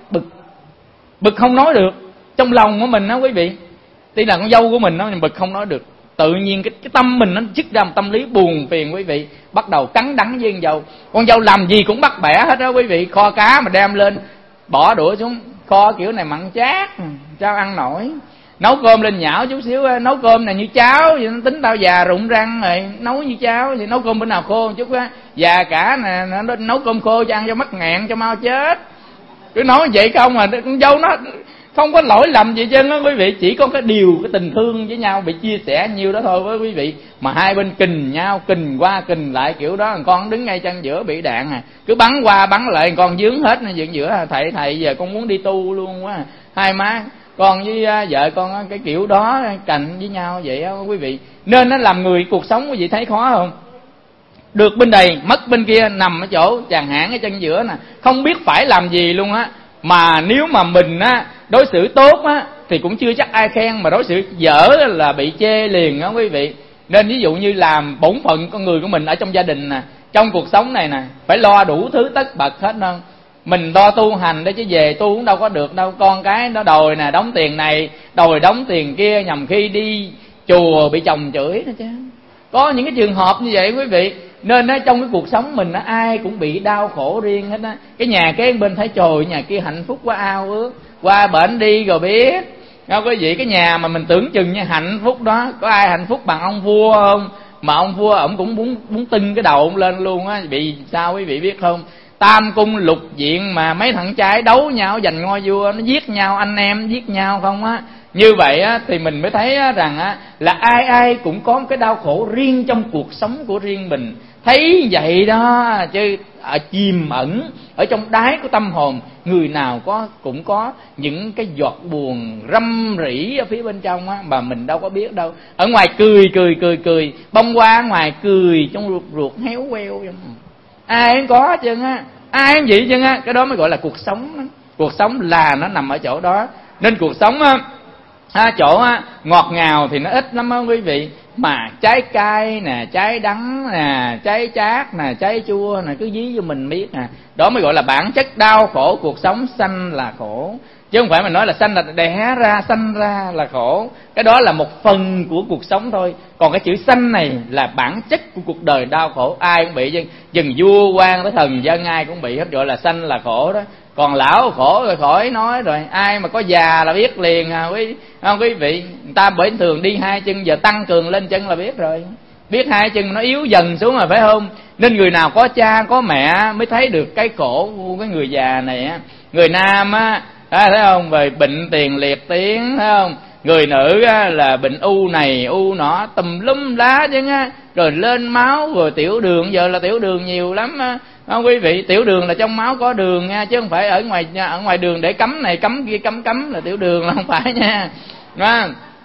bực không nói được. Trong lòng của mình quý vị, tuy là con dâu của mình nhưng bực không nói được. Tự nhiên cái tâm mình nó dứt ra một tâm lý buồn phiền quý vị, bắt đầu cắn đắng với con dâu làm gì cũng bắt bẻ hết đó quý vị. Kho cá mà đem lên bỏ đũa xuống, kho kiểu này mặn chát sao ăn nổi. Nấu cơm lên nhão chút xíu, nấu cơm này như cháo vậy, nó tính tao già rụng răng rồi, nấu như cháo vậy. Nấu cơm bữa nào khô một chút già cả nè, nó nấu cơm khô cho ăn cho mắc nghẹn cho mau chết. Cứ nói vậy không mà con dâu nó không có lỗi lầm gì chứ quý vị, chỉ có cái tình thương với nhau, bị chia sẻ nhiêu đó thôi với quý vị. Mà hai bên kình nhau, kình qua kình lại kiểu đó, con đứng ngay chân giữa bị đạn cứ bắn qua bắn lại, con dướng hết dựng giữa. Thầy giờ con muốn đi tu luôn quá. Hai má con với vợ con cái kiểu đó cạnh với nhau vậy đó quý vị. Nên nó làm người cuộc sống quý vị thấy khó không? Được bên đây mất bên kia, nằm ở chỗ chàng hãng ở chân giữa không biết phải làm gì luôn Mà nếu mà mình đối xử tốt thì cũng chưa chắc ai khen, mà đối xử dở là bị chê liền quý vị. Nên ví dụ như làm bổn phận con người của mình ở trong gia đình trong cuộc sống này phải lo đủ thứ tất bật hết không? Mình lo tu hành đấy chứ về tu cũng đâu có được đâu. Con cái nó đòi đóng tiền này, đòi đóng tiền kia, nhằm khi đi chùa bị chồng chửi đó chứ. Có những cái trường hợp như vậy quý vị. Nên trong cái cuộc sống mình ai cũng bị đau khổ riêng hết Cái nhà kế bên thấy trời nhà kia hạnh phúc quá ao ước, qua bển đi rồi biết. Không quý vị, cái nhà mà mình tưởng chừng như hạnh phúc đó, có ai hạnh phúc bằng ông vua không? Mà ông vua ổng cũng muốn tưng cái đầu ông lên luôn Bị sao quý vị biết không? Tam cung lục diện mà mấy thằng trai đấu nhau giành ngôi vua, nó giết nhau, anh em giết nhau không Như vậy thì mình mới thấy rằng là ai cũng có một cái đau khổ riêng trong cuộc sống của riêng mình. Thấy vậy đó chứ chìm ẩn ở trong đáy của tâm hồn, người nào cũng có những cái giọt buồn râm rỉ ở phía bên trong mà mình đâu có biết đâu. Ở ngoài cười bông hoa ngoài cười, trong ruột héo queo. Ai cũng có chứ ai cũng vậy chứ cái đó mới gọi là cuộc sống. Cuộc sống là nó nằm ở chỗ đó. Nên cuộc sống chỗ ngọt ngào thì nó ít lắm quý vị. Mà trái cay nè, trái đắng nè, trái chát nè, trái chua nè, cứ dí cho mình biết Đó mới gọi là bản chất đau khổ cuộc sống, sanh là khổ. Chứ không phải mình nói là sanh là đẻ ra, sanh ra là khổ. Cái đó là một phần của cuộc sống thôi. Còn cái chữ sanh này là bản chất của cuộc đời đau khổ. Ai cũng bị, chừng vua quan tới thần dân ai cũng bị hết, gọi là sanh là khổ đó. Còn lão khổ rồi khỏi nói rồi. Ai mà có già là biết liền quý vị. Người ta bởi thường đi hai chân, giờ tăng cường lên chân là biết rồi. Biết hai chân nó yếu dần xuống rồi phải không? Nên người nào có cha có mẹ mới thấy được cái khổ của cái người già này á. Người nam á, thấy không, về bệnh tiền liệt tiếng, thấy không? Người nữ á, là bệnh u này u nọ tùm lum lá chứ á, rồi lên máu, rồi tiểu đường, giờ là tiểu đường nhiều lắm á. Không quý vị, tiểu đường là trong máu có đường nha, chứ không phải ở ngoài đường để cấm này cấm kia cấm là tiểu đường, là không phải nha. Đó.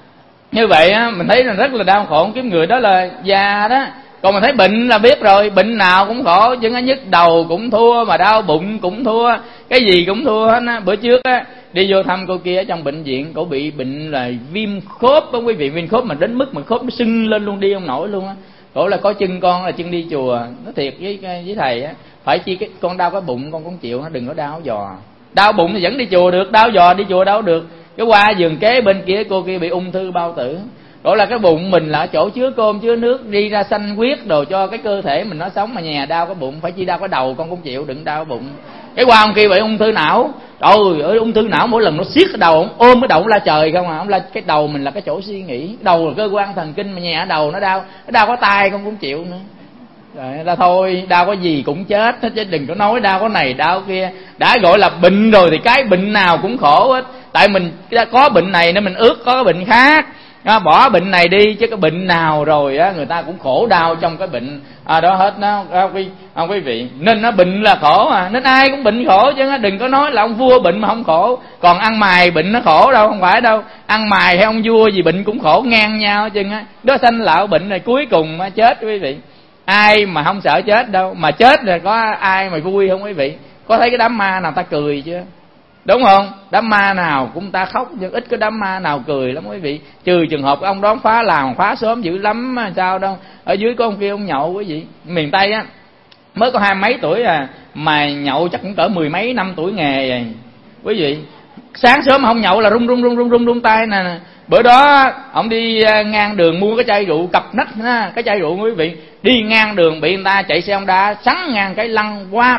Như vậy á, mình thấy là rất là đau khổ, cái người đó là già đó. Còn mình thấy bệnh là biết rồi, bệnh nào cũng khổ, chứ nhức đầu cũng thua, mà đau bụng cũng thua, cái gì cũng thua hết á. Bữa trước á, đi vô thăm cô kia ở trong bệnh viện, cổ bị bệnh là viêm khớp đó quý vị, viêm khớp mà đến mức mà khớp nó sưng lên luôn, đi không nổi luôn á. Cổ là có chân con là chân đi chùa, nó thiệt với thầy á, phải chi cái con đau cái bụng con cũng chịu, nó đừng có đau giò. Đau bụng thì vẫn đi chùa được, đau giò đi chùa đâu được. Cái qua giường kế bên kia cô kia bị ung thư bao tử. Đó là cái bụng mình là chỗ chứa cơm chứa nước, đi ra sanh huyết đồ cho cái cơ thể mình nó sống, mà nhà đau cái bụng, phải chi đau cái đầu con cũng chịu, đừng đau bụng. Cái qua ông kia bị ung thư não, trời ơi ung thư não mỗi lần nó siết cái đầu, ông ôm cái đầu ông la trời không à, ông la cái đầu mình là cái chỗ suy nghĩ, đầu là cơ quan thần kinh, mà nhà ở đầu nó đau có tai con cũng chịu nữa. Rồi là thôi, đau có gì cũng chết hết, chứ đừng có nói đau có này đau kia. Đã gọi là bệnh rồi thì cái bệnh nào cũng khổ hết. Tại mình có bệnh này nên mình ước có cái bệnh khác. Bỏ bệnh này đi, chứ cái bệnh nào rồi á người ta cũng khổ đau trong cái bệnh đó hết đó, quý vị. Nên nó bệnh là khổ à, nên ai cũng bệnh khổ chứ đừng có nói là ông vua bệnh mà không khổ. Còn ăn mày bệnh nó khổ đâu, không phải đâu. Ăn mày hay ông vua gì bệnh cũng khổ ngang nhau chứ á. Đó sanh lão bệnh này cuối cùng chết quý vị. Ai mà không sợ chết đâu, mà chết rồi có ai mà vui không quý vị? Có thấy cái đám ma nào ta cười chưa? Đúng không? Đám ma nào cũng ta khóc, nhưng ít có đám ma nào cười lắm quý vị. Trừ trường hợp ông đón phá làng phá sớm dữ lắm sao đâu. Ở dưới có ông kia ông nhậu quý vị. Miền Tây á mới có 20 mấy tuổi mà nhậu chắc cũng cỡ 10 mấy năm tuổi nghề rồi quý vị. Sáng sớm mà không nhậu là run tay nè. Bữa đó ông đi ngang đường mua cái chai rượu cặp nách ha, cái chai rượu quý vị, đi ngang đường bị người ta chạy xe Honda sắn ngang cái lăn qua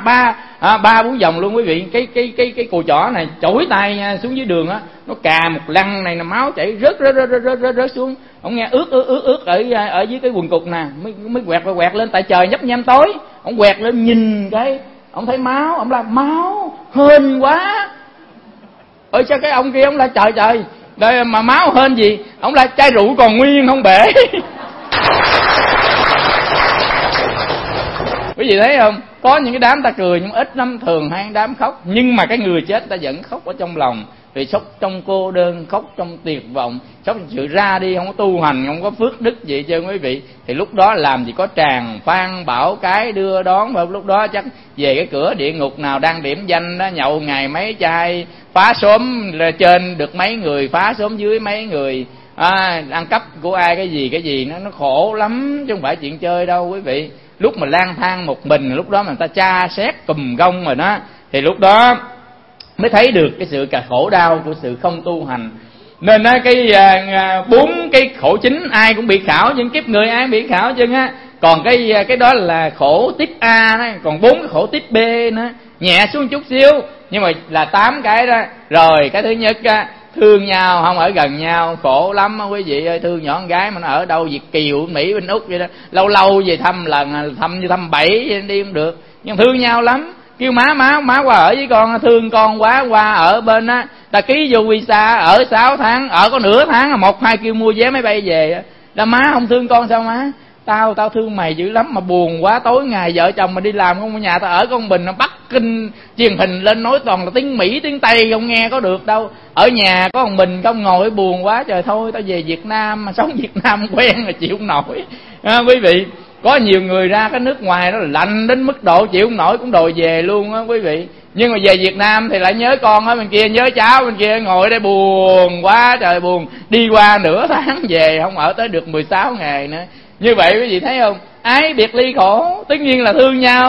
ba bốn vòng luôn quý vị. Cái cùi chỏ này chổi tay xuống dưới đường á, nó cà một lăn này là máu chảy rớt xuống. Ông nghe ướt ở dưới cái quần cục nè, mới quẹt lên, tại trời nhấp nhem tối. Ông quẹt lên nhìn cái, ông thấy máu, ông la máu hên quá. Ơi sao cái ông kia ông la trời đây mà máu hên gì, ông la chai rượu còn nguyên không bể. Quý vị thấy không? Có những cái đám ta cười nhưng ít lắm, thường hay đám khóc. Nhưng mà cái người chết ta vẫn khóc ở trong lòng, vì khóc trong cô đơn, khóc trong tuyệt vọng, khóc trong sự ra đi, không có tu hành, không có phước đức gì chứ quý vị. Thì lúc đó làm gì có tràng phan bảo cái đưa đón, và lúc đó chắc về cái cửa địa ngục nào đang điểm danh đó, nhậu ngày mấy chai, phá xóm trên được mấy người, phá xóm dưới mấy người, ăn cắp của ai cái gì nó khổ lắm chứ không phải chuyện chơi đâu quý vị. Lúc mà lang thang một mình, lúc đó mà người ta tra xét cùm gông rồi đó, thì lúc đó mới thấy được cái sự khổ đau của sự không tu hành. Nên cái 4 cái khổ chính ai cũng bị khảo, nhưng kiếp người ai cũng bị khảo chứ á. Còn cái đó là khổ tiếp A đó, còn 4 cái khổ tiếp B nữa, nhẹ xuống chút xíu nhưng mà là 8 cái đó. Rồi cái thứ nhất thương nhau không ở gần nhau, khổ lắm quý vị ơi. Thương nhỏ con gái mà nó ở đâu Việt Kiều, Mỹ, bên Úc vậy đó, lâu về thăm lần, thăm như thăm bẫy đi không được, nhưng thương nhau lắm. Kêu má qua ở với con, thương con quá, qua ở bên á, ta ký vô visa ở 6 tháng, ở có nửa tháng 1-2 kêu mua vé máy bay về. Là má không thương con sao má? Tao thương mày dữ lắm mà buồn quá, tối ngày vợ chồng mà đi làm không, ở nhà tao ở con Bình, Bắc Kinh truyền hình lên nói toàn là tiếng Mỹ tiếng Tây, không nghe có được đâu. Ở nhà có con Bình không ngồi buồn quá trời, thôi tao về Việt Nam, mà sống Việt Nam quen là chịu không nổi. Quý vị, có nhiều người ra cái nước ngoài đó là lạnh đến mức độ chịu không nổi cũng đòi về luôn á quý vị. Nhưng mà về Việt Nam thì lại nhớ con ở bên kia, nhớ cháu bên kia, ngồi đây buồn quá trời buồn, đi qua nửa tháng về không ở tới được 16 ngày nữa. Như vậy quý vị thấy không? Ái biệt ly khổ, tất nhiên là thương nhau,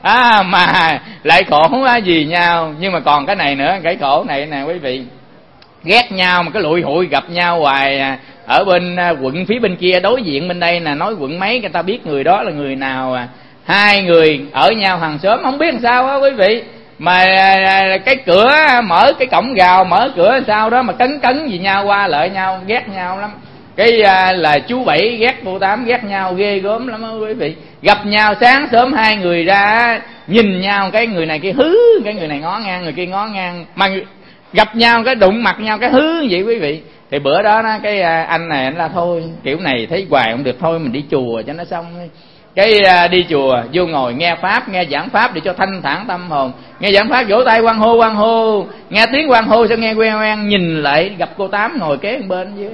mà lại khổ vì nhau. Nhưng mà còn cái này nữa, cái khổ này nè quý vị, ghét nhau mà cái lụi hụi gặp nhau hoài. Ở bên quận phía bên kia đối diện bên đây nè, nói quận mấy người ta biết người đó là người nào. Hai người ở nhau hàng xóm không biết làm sao á quý vị, mà cái cửa mở, cái cổng gào mở cửa sao đó mà cấn gì nhau, qua lại nhau, ghét nhau lắm. Cái là chú Bảy ghét cô Tám, ghét nhau ghê gớm lắm đó quý vị. Gặp nhau sáng sớm hai người ra nhìn nhau, cái người này cái hứ, cái người này ngó ngang, người kia ngó ngang, mà gặp nhau cái đụng mặt nhau cái hứ vậy quý vị. Thì bữa đó cái anh này anh là thôi kiểu này thấy hoài không được, thôi mình đi chùa cho nó xong. Cái đi chùa vô ngồi nghe pháp, nghe giảng pháp để cho thanh thản tâm hồn. Nghe giảng pháp vỗ tay hoan hô, nghe tiếng hoan hô sao nghe quen, nhìn lại gặp cô Tám ngồi kế bên chứ.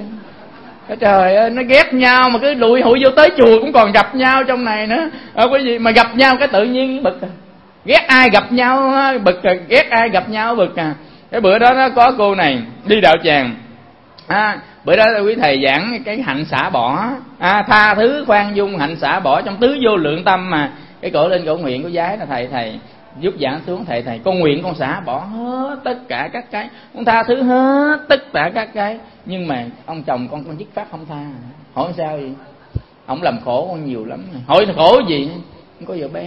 Trời ơi, nó ghét nhau mà cứ lụi hụi vô tới chùa cũng còn gặp nhau trong này nữa. Cái gì mà gặp nhau cái tự nhiên bực. Ghét ai gặp nhau bực, ghét ai gặp nhau bực. Cái bữa đó nó có cô này đi đạo tràng. Bữa đó quý thầy giảng cái hạnh xả bỏ, tha thứ khoan dung hạnh xả bỏ trong tứ vô lượng tâm mà. Cái cổ lên cổ nguyện của giái là thầy giúp giảng xuống, thầy con nguyện con xả bỏ hết tất cả các cái, con tha thứ hết tất cả các cái. Nhưng mà ông chồng con dứt phát không tha. Hỏi sao vậy? Ông làm khổ con nhiều lắm. Hỏi khổ gì? Không có vợ bé,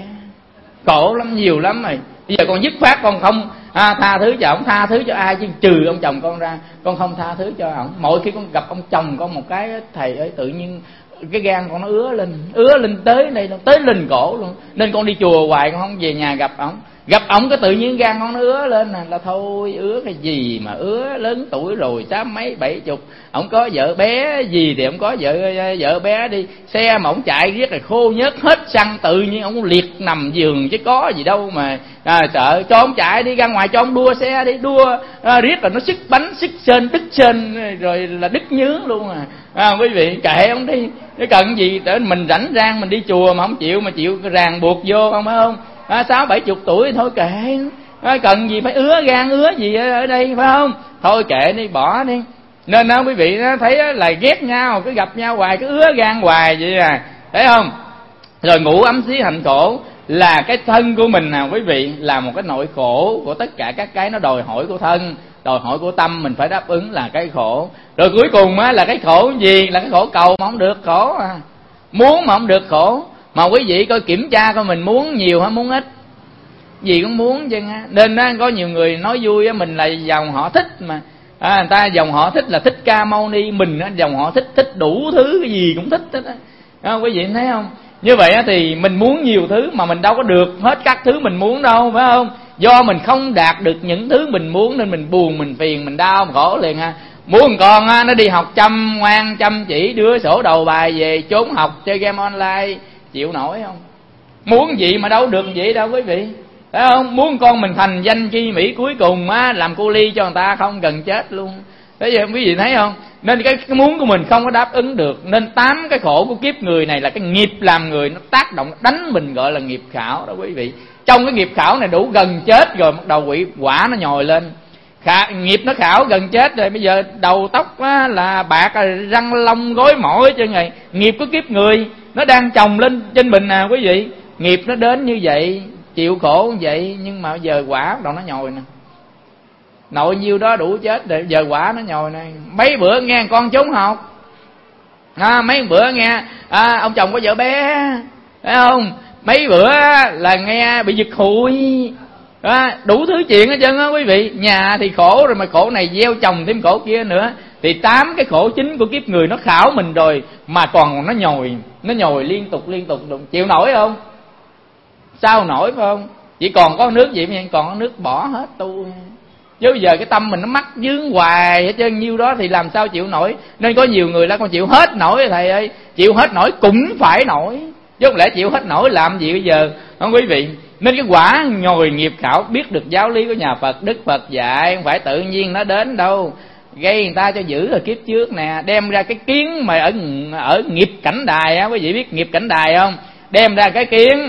khổ lắm, nhiều lắm rồi. Bây giờ con dứt phát con không tha thứ cho ông. Tha thứ cho ai chứ trừ ông chồng con ra, con không tha thứ cho ông. Mỗi khi con gặp ông chồng con một cái, thầy ơi, tự nhiên cái gan con nó ứa lên tới đây, tới lình cổ luôn. Nên con đi chùa hoài, con không về nhà gặp ổng cái tự nhiên gan con nó ứa lên là thôi. Ứa cái gì mà ứa, lớn tuổi rồi, tám mấy 70, ổng có vợ bé gì thì ổng có vợ bé đi, xe mà ổng chạy riết là khô nhớt hết xăng, tự nhiên ổng liệt nằm giường chứ có gì đâu mà sợ. Cho ổng chạy đi ra ngoài, cho ổng đua xe đi, đua riết là nó sức bánh sức sên đứt sên rồi là đứt nhướng luôn quý vị. Kệ ổng đi, cái cần gì để mình rảnh rang mình đi chùa mà không chịu, mà chịu ràng buộc vô không, phải không? 60-70 tuổi thôi kệ, cần gì phải ứa gan ứa gì ở đây, phải không? Thôi kệ đi, bỏ đi. Nên quý vị thấy là ghét nhau, cứ gặp nhau hoài, cứ ứa gan hoài vậy thấy không? Rồi ngủ ấm xí hạnh khổ là cái thân của mình quý vị, là một cái nỗi khổ của tất cả các cái, nó đòi hỏi của thân, đòi hỏi của tâm, mình phải đáp ứng là cái khổ. Rồi cuối cùng là cái khổ gì? Là cái khổ cầu mà không được khổ, muốn mà không được khổ. Mà quý vị coi kiểm tra coi mình muốn nhiều hay muốn ít, gì cũng muốn chứ. Nên có nhiều người nói vui mình là dòng họ thích mà, người ta dòng họ thích là Thích Ca Mâu Ni, mình dòng họ thích đủ thứ, cái gì cũng thích hết quý vị thấy không? Như vậy thì mình muốn nhiều thứ mà mình đâu có được hết các thứ mình muốn đâu, phải không? Do mình không đạt được những thứ mình muốn nên mình buồn, mình phiền, mình đau, mình khổ liền Muốn con nó đi học chăm ngoan chăm chỉ, đưa sổ đầu bài về trốn học chơi game online, chịu nổi không? Muốn gì mà đâu được vậy đâu quý vị, phải không? Muốn con mình thành danh chi mỹ, cuối cùng làm cô ly cho người ta không cần chết luôn. Thế giờ quý vị thấy không? Nên cái muốn của mình không có đáp ứng được. Nên 8 cái khổ của kiếp người này là cái nghiệp làm người, nó tác động đánh mình, gọi là nghiệp khảo đó quý vị. Trong cái nghiệp khảo này đủ gần chết rồi, bắt đầu quỷ quả nó nhồi lên. Nghiệp nó khảo gần chết rồi, bây giờ đầu tóc là bạc, răng lông gối mỏi trên này. Nghiệp của kiếp người nó đang chồng lên trên mình quý vị. Nghiệp nó đến như vậy, chịu khổ như vậy, nhưng mà giờ quả đầu nó nhồi nè. Nội nhiêu đó đủ chết rồi, giờ quả nó nhồi này. Mấy bữa nghe con trốn học, mấy bữa nghe ông chồng có vợ bé, phải không? Mấy bữa là nghe bị giật hụi, đủ thứ chuyện hết trơn á quý vị. Nhà thì khổ rồi mà khổ này gieo chồng thêm khổ kia nữa. Thì 8 cái khổ chính của kiếp người nó khảo mình rồi mà còn nó nhồi liên tục chịu nổi không? Sao nổi, phải không? Chỉ còn có nước gì mà còn có nước bỏ hết tu. Chứ bây giờ cái tâm mình nó mắc dướng hoài hết trơn, nhiêu đó thì làm sao chịu nổi. Nên có nhiều người là con chịu hết nổi, thầy ơi, chịu hết nổi cũng phải nổi, chứ không lẽ chịu hết nổi làm gì bây giờ, không quý vị? Nên cái quả nhồi nghiệp khảo, biết được giáo lý của nhà Phật, Đức Phật dạy, không phải tự nhiên nó đến đâu. Gây người ta cho giữ ở kiếp trước nè, đem ra cái kiến mà ở nghiệp cảnh đài quý vị biết nghiệp cảnh đài không? Đem ra cái kiến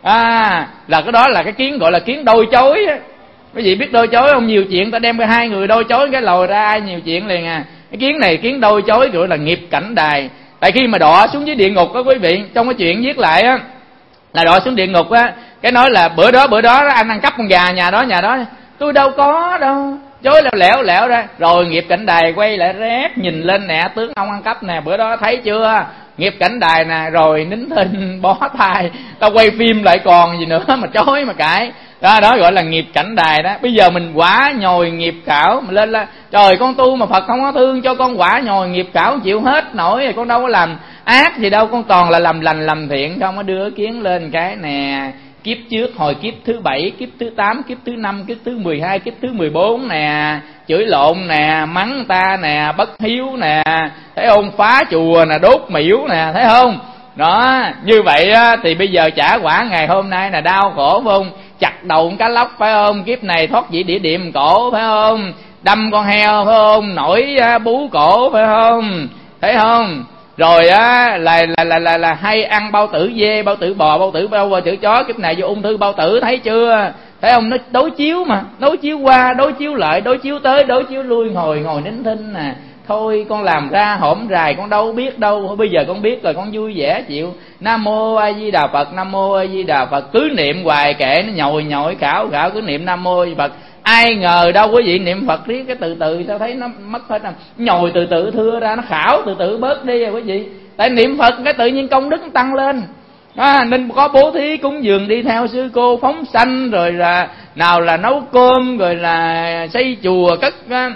là cái đó là cái kiến gọi là kiến đôi chối á. Quý vị biết đôi chối không? Nhiều chuyện ta đem cái hai người đôi chối cái lòi ra nhiều chuyện liền Cái kiến này kiến đôi chối gọi là nghiệp cảnh đài. Tại khi mà đọa xuống dưới địa ngục đó quý vị, trong cái chuyện viết lại là đọa xuống địa ngục Cái nói là bữa đó anh ăn cắp con gà nhà đó, tôi đâu có đâu, chối lẻo ra. Rồi nghiệp cảnh đài quay lại rét nhìn lên nè, tướng ông ăn cắp nè, bữa đó thấy chưa, nghiệp cảnh đài nè. Rồi nín thinh bó tay, tao quay phim lại còn gì nữa mà chối mà cãi. Đó gọi là nghiệp cảnh đài đó. Bây giờ mình quả nhồi nghiệp khảo, mình lên là trời, con tu mà Phật không có thương cho con quả nhồi nghiệp khảo chịu hết nổi rồi, con đâu có làm ác gì đâu, con toàn là làm lành làm thiện không. có đưa kiến lên cái nè, kiếp trước hồi kiếp thứ 7, kiếp thứ 8, kiếp thứ 5, kiếp thứ 12, kiếp thứ 14 nè, chửi lộn nè, mắng ta nè, bất hiếu nè, thấy không, phá chùa nè, đốt miễu nè, thấy không. Đó, như vậy á, thì bây giờ trả quả ngày hôm nay là đau khổ phải không? Chặt đầu cá lóc phải không? Kiếp này thoát dĩ địa điểm cổ phải không? Đâm con heo phải không? Nổi bú cổ phải không? Thấy không? Rồi á là hay ăn bao tử dê, bao tử bò, bao tử chó, kiếp này vô ung thư bao tử, thấy chưa? Thấy không? Nó đối chiếu mà, đối chiếu qua, đối chiếu lại, đối chiếu tới, đối chiếu lui, ngồi nín thinh nè. Thôi con làm ra hổm rài, con đâu biết đâu, bây giờ con biết rồi, con vui vẻ chịu. Nam mô A Di Đà Phật, Nam mô A Di Đà Phật, cứ niệm hoài kệ nó nhồi khảo cứ niệm Nam mô A Di Đà Phật. Ai ngờ đâu quý vị, niệm Phật riết cái từ từ sao thấy nó mất hết rồi, nhồi từ từ thưa ra, nó khảo từ từ bớt đi rồi quý vị. Tại niệm Phật cái tự nhiên công đức tăng lên. Nên có bố thí cúng dường, đi theo sư cô phóng sanh, rồi là nào là nấu cơm, rồi là xây chùa cất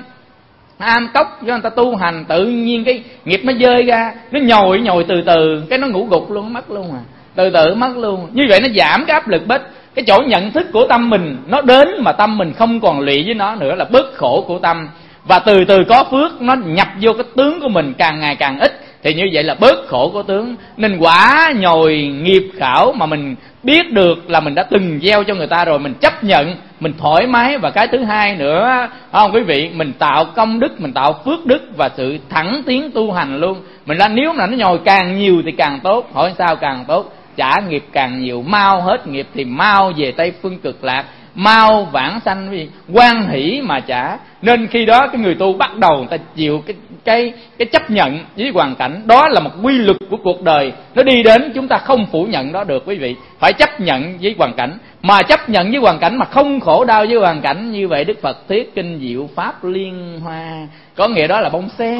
am cốc cho người ta tu hành, tự nhiên cái nghiệp nó dơi ra, nó nhồi từ từ, cái nó ngủ gục luôn, mất luôn từ từ mất luôn. Như vậy nó giảm cái áp lực bớt, cái chỗ nhận thức của tâm mình nó đến mà tâm mình không còn lụy với nó nữa, là bớt khổ của tâm. Và từ từ có phước nó nhập vô cái tướng của mình càng ngày càng ít, thì như vậy là bớt khổ của tướng. Nên quả nhồi nghiệp khảo mà mình biết được là mình đã từng gieo cho người ta rồi, mình chấp nhận, mình thoải mái. Và cái thứ hai nữa không quý vị, mình tạo công đức, mình tạo phước đức và sự thẳng tiến tu hành luôn. Mình là nếu mà nó nhồi càng nhiều thì càng tốt, hỏi sao càng tốt, trả nghiệp càng nhiều, mau hết nghiệp thì mau về Tây Phương Cực Lạc, mau vãng sanh, hoan hỷ mà trả. Nên khi đó cái người tu bắt đầu người ta chịu cái chấp nhận với hoàn cảnh. Đó là một quy luật của cuộc đời, nó đi đến chúng ta không phủ nhận đó được quý vị. Phải chấp nhận với hoàn cảnh, mà chấp nhận với hoàn cảnh mà không khổ đau với hoàn cảnh. Như vậy Đức Phật thuyết kinh diệu pháp liên hoa, có nghĩa đó là bông sen.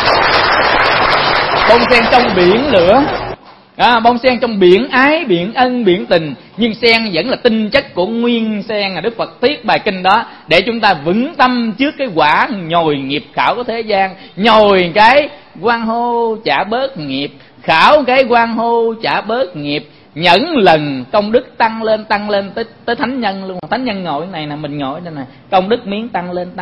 Bông sen trong biển lửa, bông sen trong biển ái, biển ân, biển tình, nhưng sen vẫn là tinh chất của nguyên sen. Đức Phật thuyết bài kinh đó để chúng ta vững tâm trước cái quả nhồi nghiệp khảo của thế gian. Nhồi cái quan hô trả bớt nghiệp, khảo cái quan hô trả bớt nghiệp, nhẫn lần công đức tăng lên tới thánh nhân luôn. Thánh nhân ngồi cái này nè, mình ngồi đây nè, công đức miếng tăng lên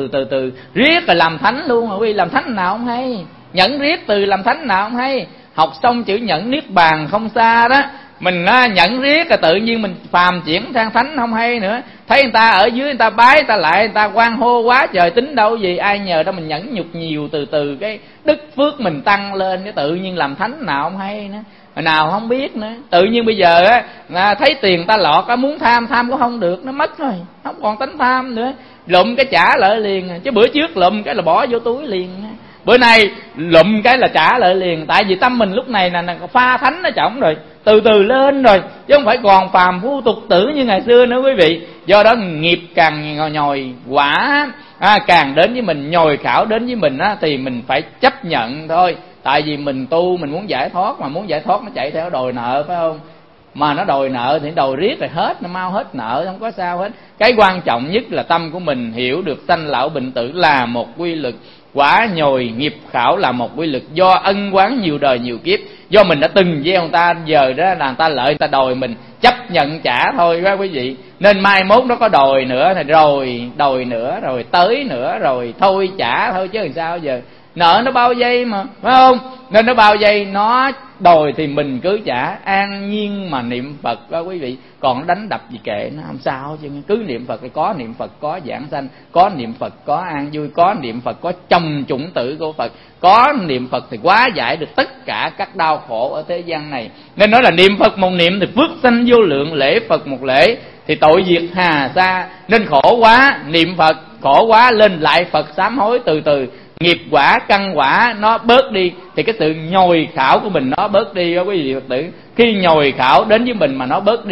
từ riết rồi làm thánh luôn. Mà quý làm thánh nào không hay, nhẫn riết từ làm thánh nào không hay. Học xong chữ nhẫn niết bàn không xa đó, mình nhẫn riết rồi tự nhiên mình phàm chuyển sang thánh không hay nữa. Thấy người ta ở dưới người ta bái, người ta lại người ta quan hô quá trời, tính đâu gì, ai nhờ đâu mình nhẫn nhục nhiều, từ cái đức phước mình tăng lên, cái tự nhiên làm thánh nào không hay nữa, nào không biết nữa. Tự nhiên bây giờ á thấy tiền ta lọt, muốn tham cũng không được, nó mất rồi, không còn tánh tham nữa, lụm cái trả lại liền. Chứ bữa trước lụm cái là bỏ vô túi liền, bữa nay lụm cái là trả lại liền. Tại vì tâm mình lúc này là pha thánh nó trọng rồi, từ từ lên rồi, chứ không phải còn phàm phu tục tử như ngày xưa nữa quý vị. Do đó nghiệp càng nhồi quả càng đến với mình, nhồi khảo đến với mình thì mình phải chấp nhận thôi. Tại vì mình tu mình muốn giải thoát, mà muốn giải thoát nó chạy theo đòi nợ phải không? Mà nó đòi nợ thì đòi riết rồi hết, nó mau hết nợ không có sao hết. Cái quan trọng nhất là tâm của mình hiểu được sanh lão bệnh tử là một quy luật, quả nhồi nghiệp khảo là một quy luật do ân oán nhiều đời nhiều kiếp, do mình đã từng gieo người ta, giờ đó là người ta lợi người ta đòi mình, chấp nhận trả thôi các quý vị. Nên mai mốt nó có đòi nữa thì rồi đòi nữa, rồi tới nữa, rồi thôi trả thôi chứ làm sao giờ. Nợ nó bao giây mà phải không? Nên nó bao giây, nó đòi thì mình cứ trả an nhiên mà niệm Phật đó quý vị. Còn nó đánh đập gì kệ nó không sao chứ, cứ niệm Phật thì có niệm Phật có giảng sanh, có niệm Phật có an vui, có niệm Phật có trồng chủng tử của Phật, có niệm Phật thì hóa giải được tất cả các đau khổ ở thế gian này. Nên nói là niệm Phật một niệm thì phước sanh vô lượng, lễ Phật một lễ thì tội diệt hà sa. Nên khổ quá niệm Phật, khổ quá lên lại Phật sám hối, từ từ nghiệp quả căn quả nó bớt đi thì cái sự nhồi khảo của mình nó bớt đi đó quý vị Phật tử. Khi nhồi khảo đến với mình mà nó bớt đi,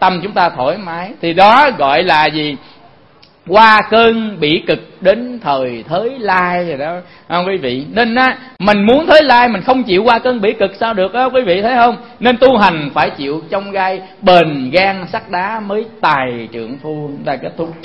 tâm chúng ta thoải mái, thì đó gọi là gì? Qua cơn bỉ cực đến thời thới lai rồi đó, không quý vị? Nên á, mình muốn thới lai mình không chịu qua cơn bỉ cực sao được đó, quý vị thấy không? Nên tu hành phải chịu trong gai bền gan sắt đá mới tài trượng phu. Chúng ta kết thúc.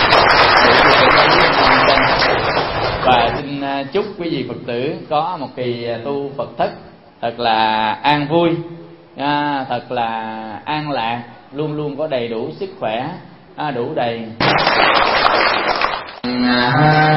Và xin chúc quý vị Phật tử có một kỳ tu Phật thất thật là an vui, thật là an lạc, luôn luôn có đầy đủ sức khỏe, đủ đầy.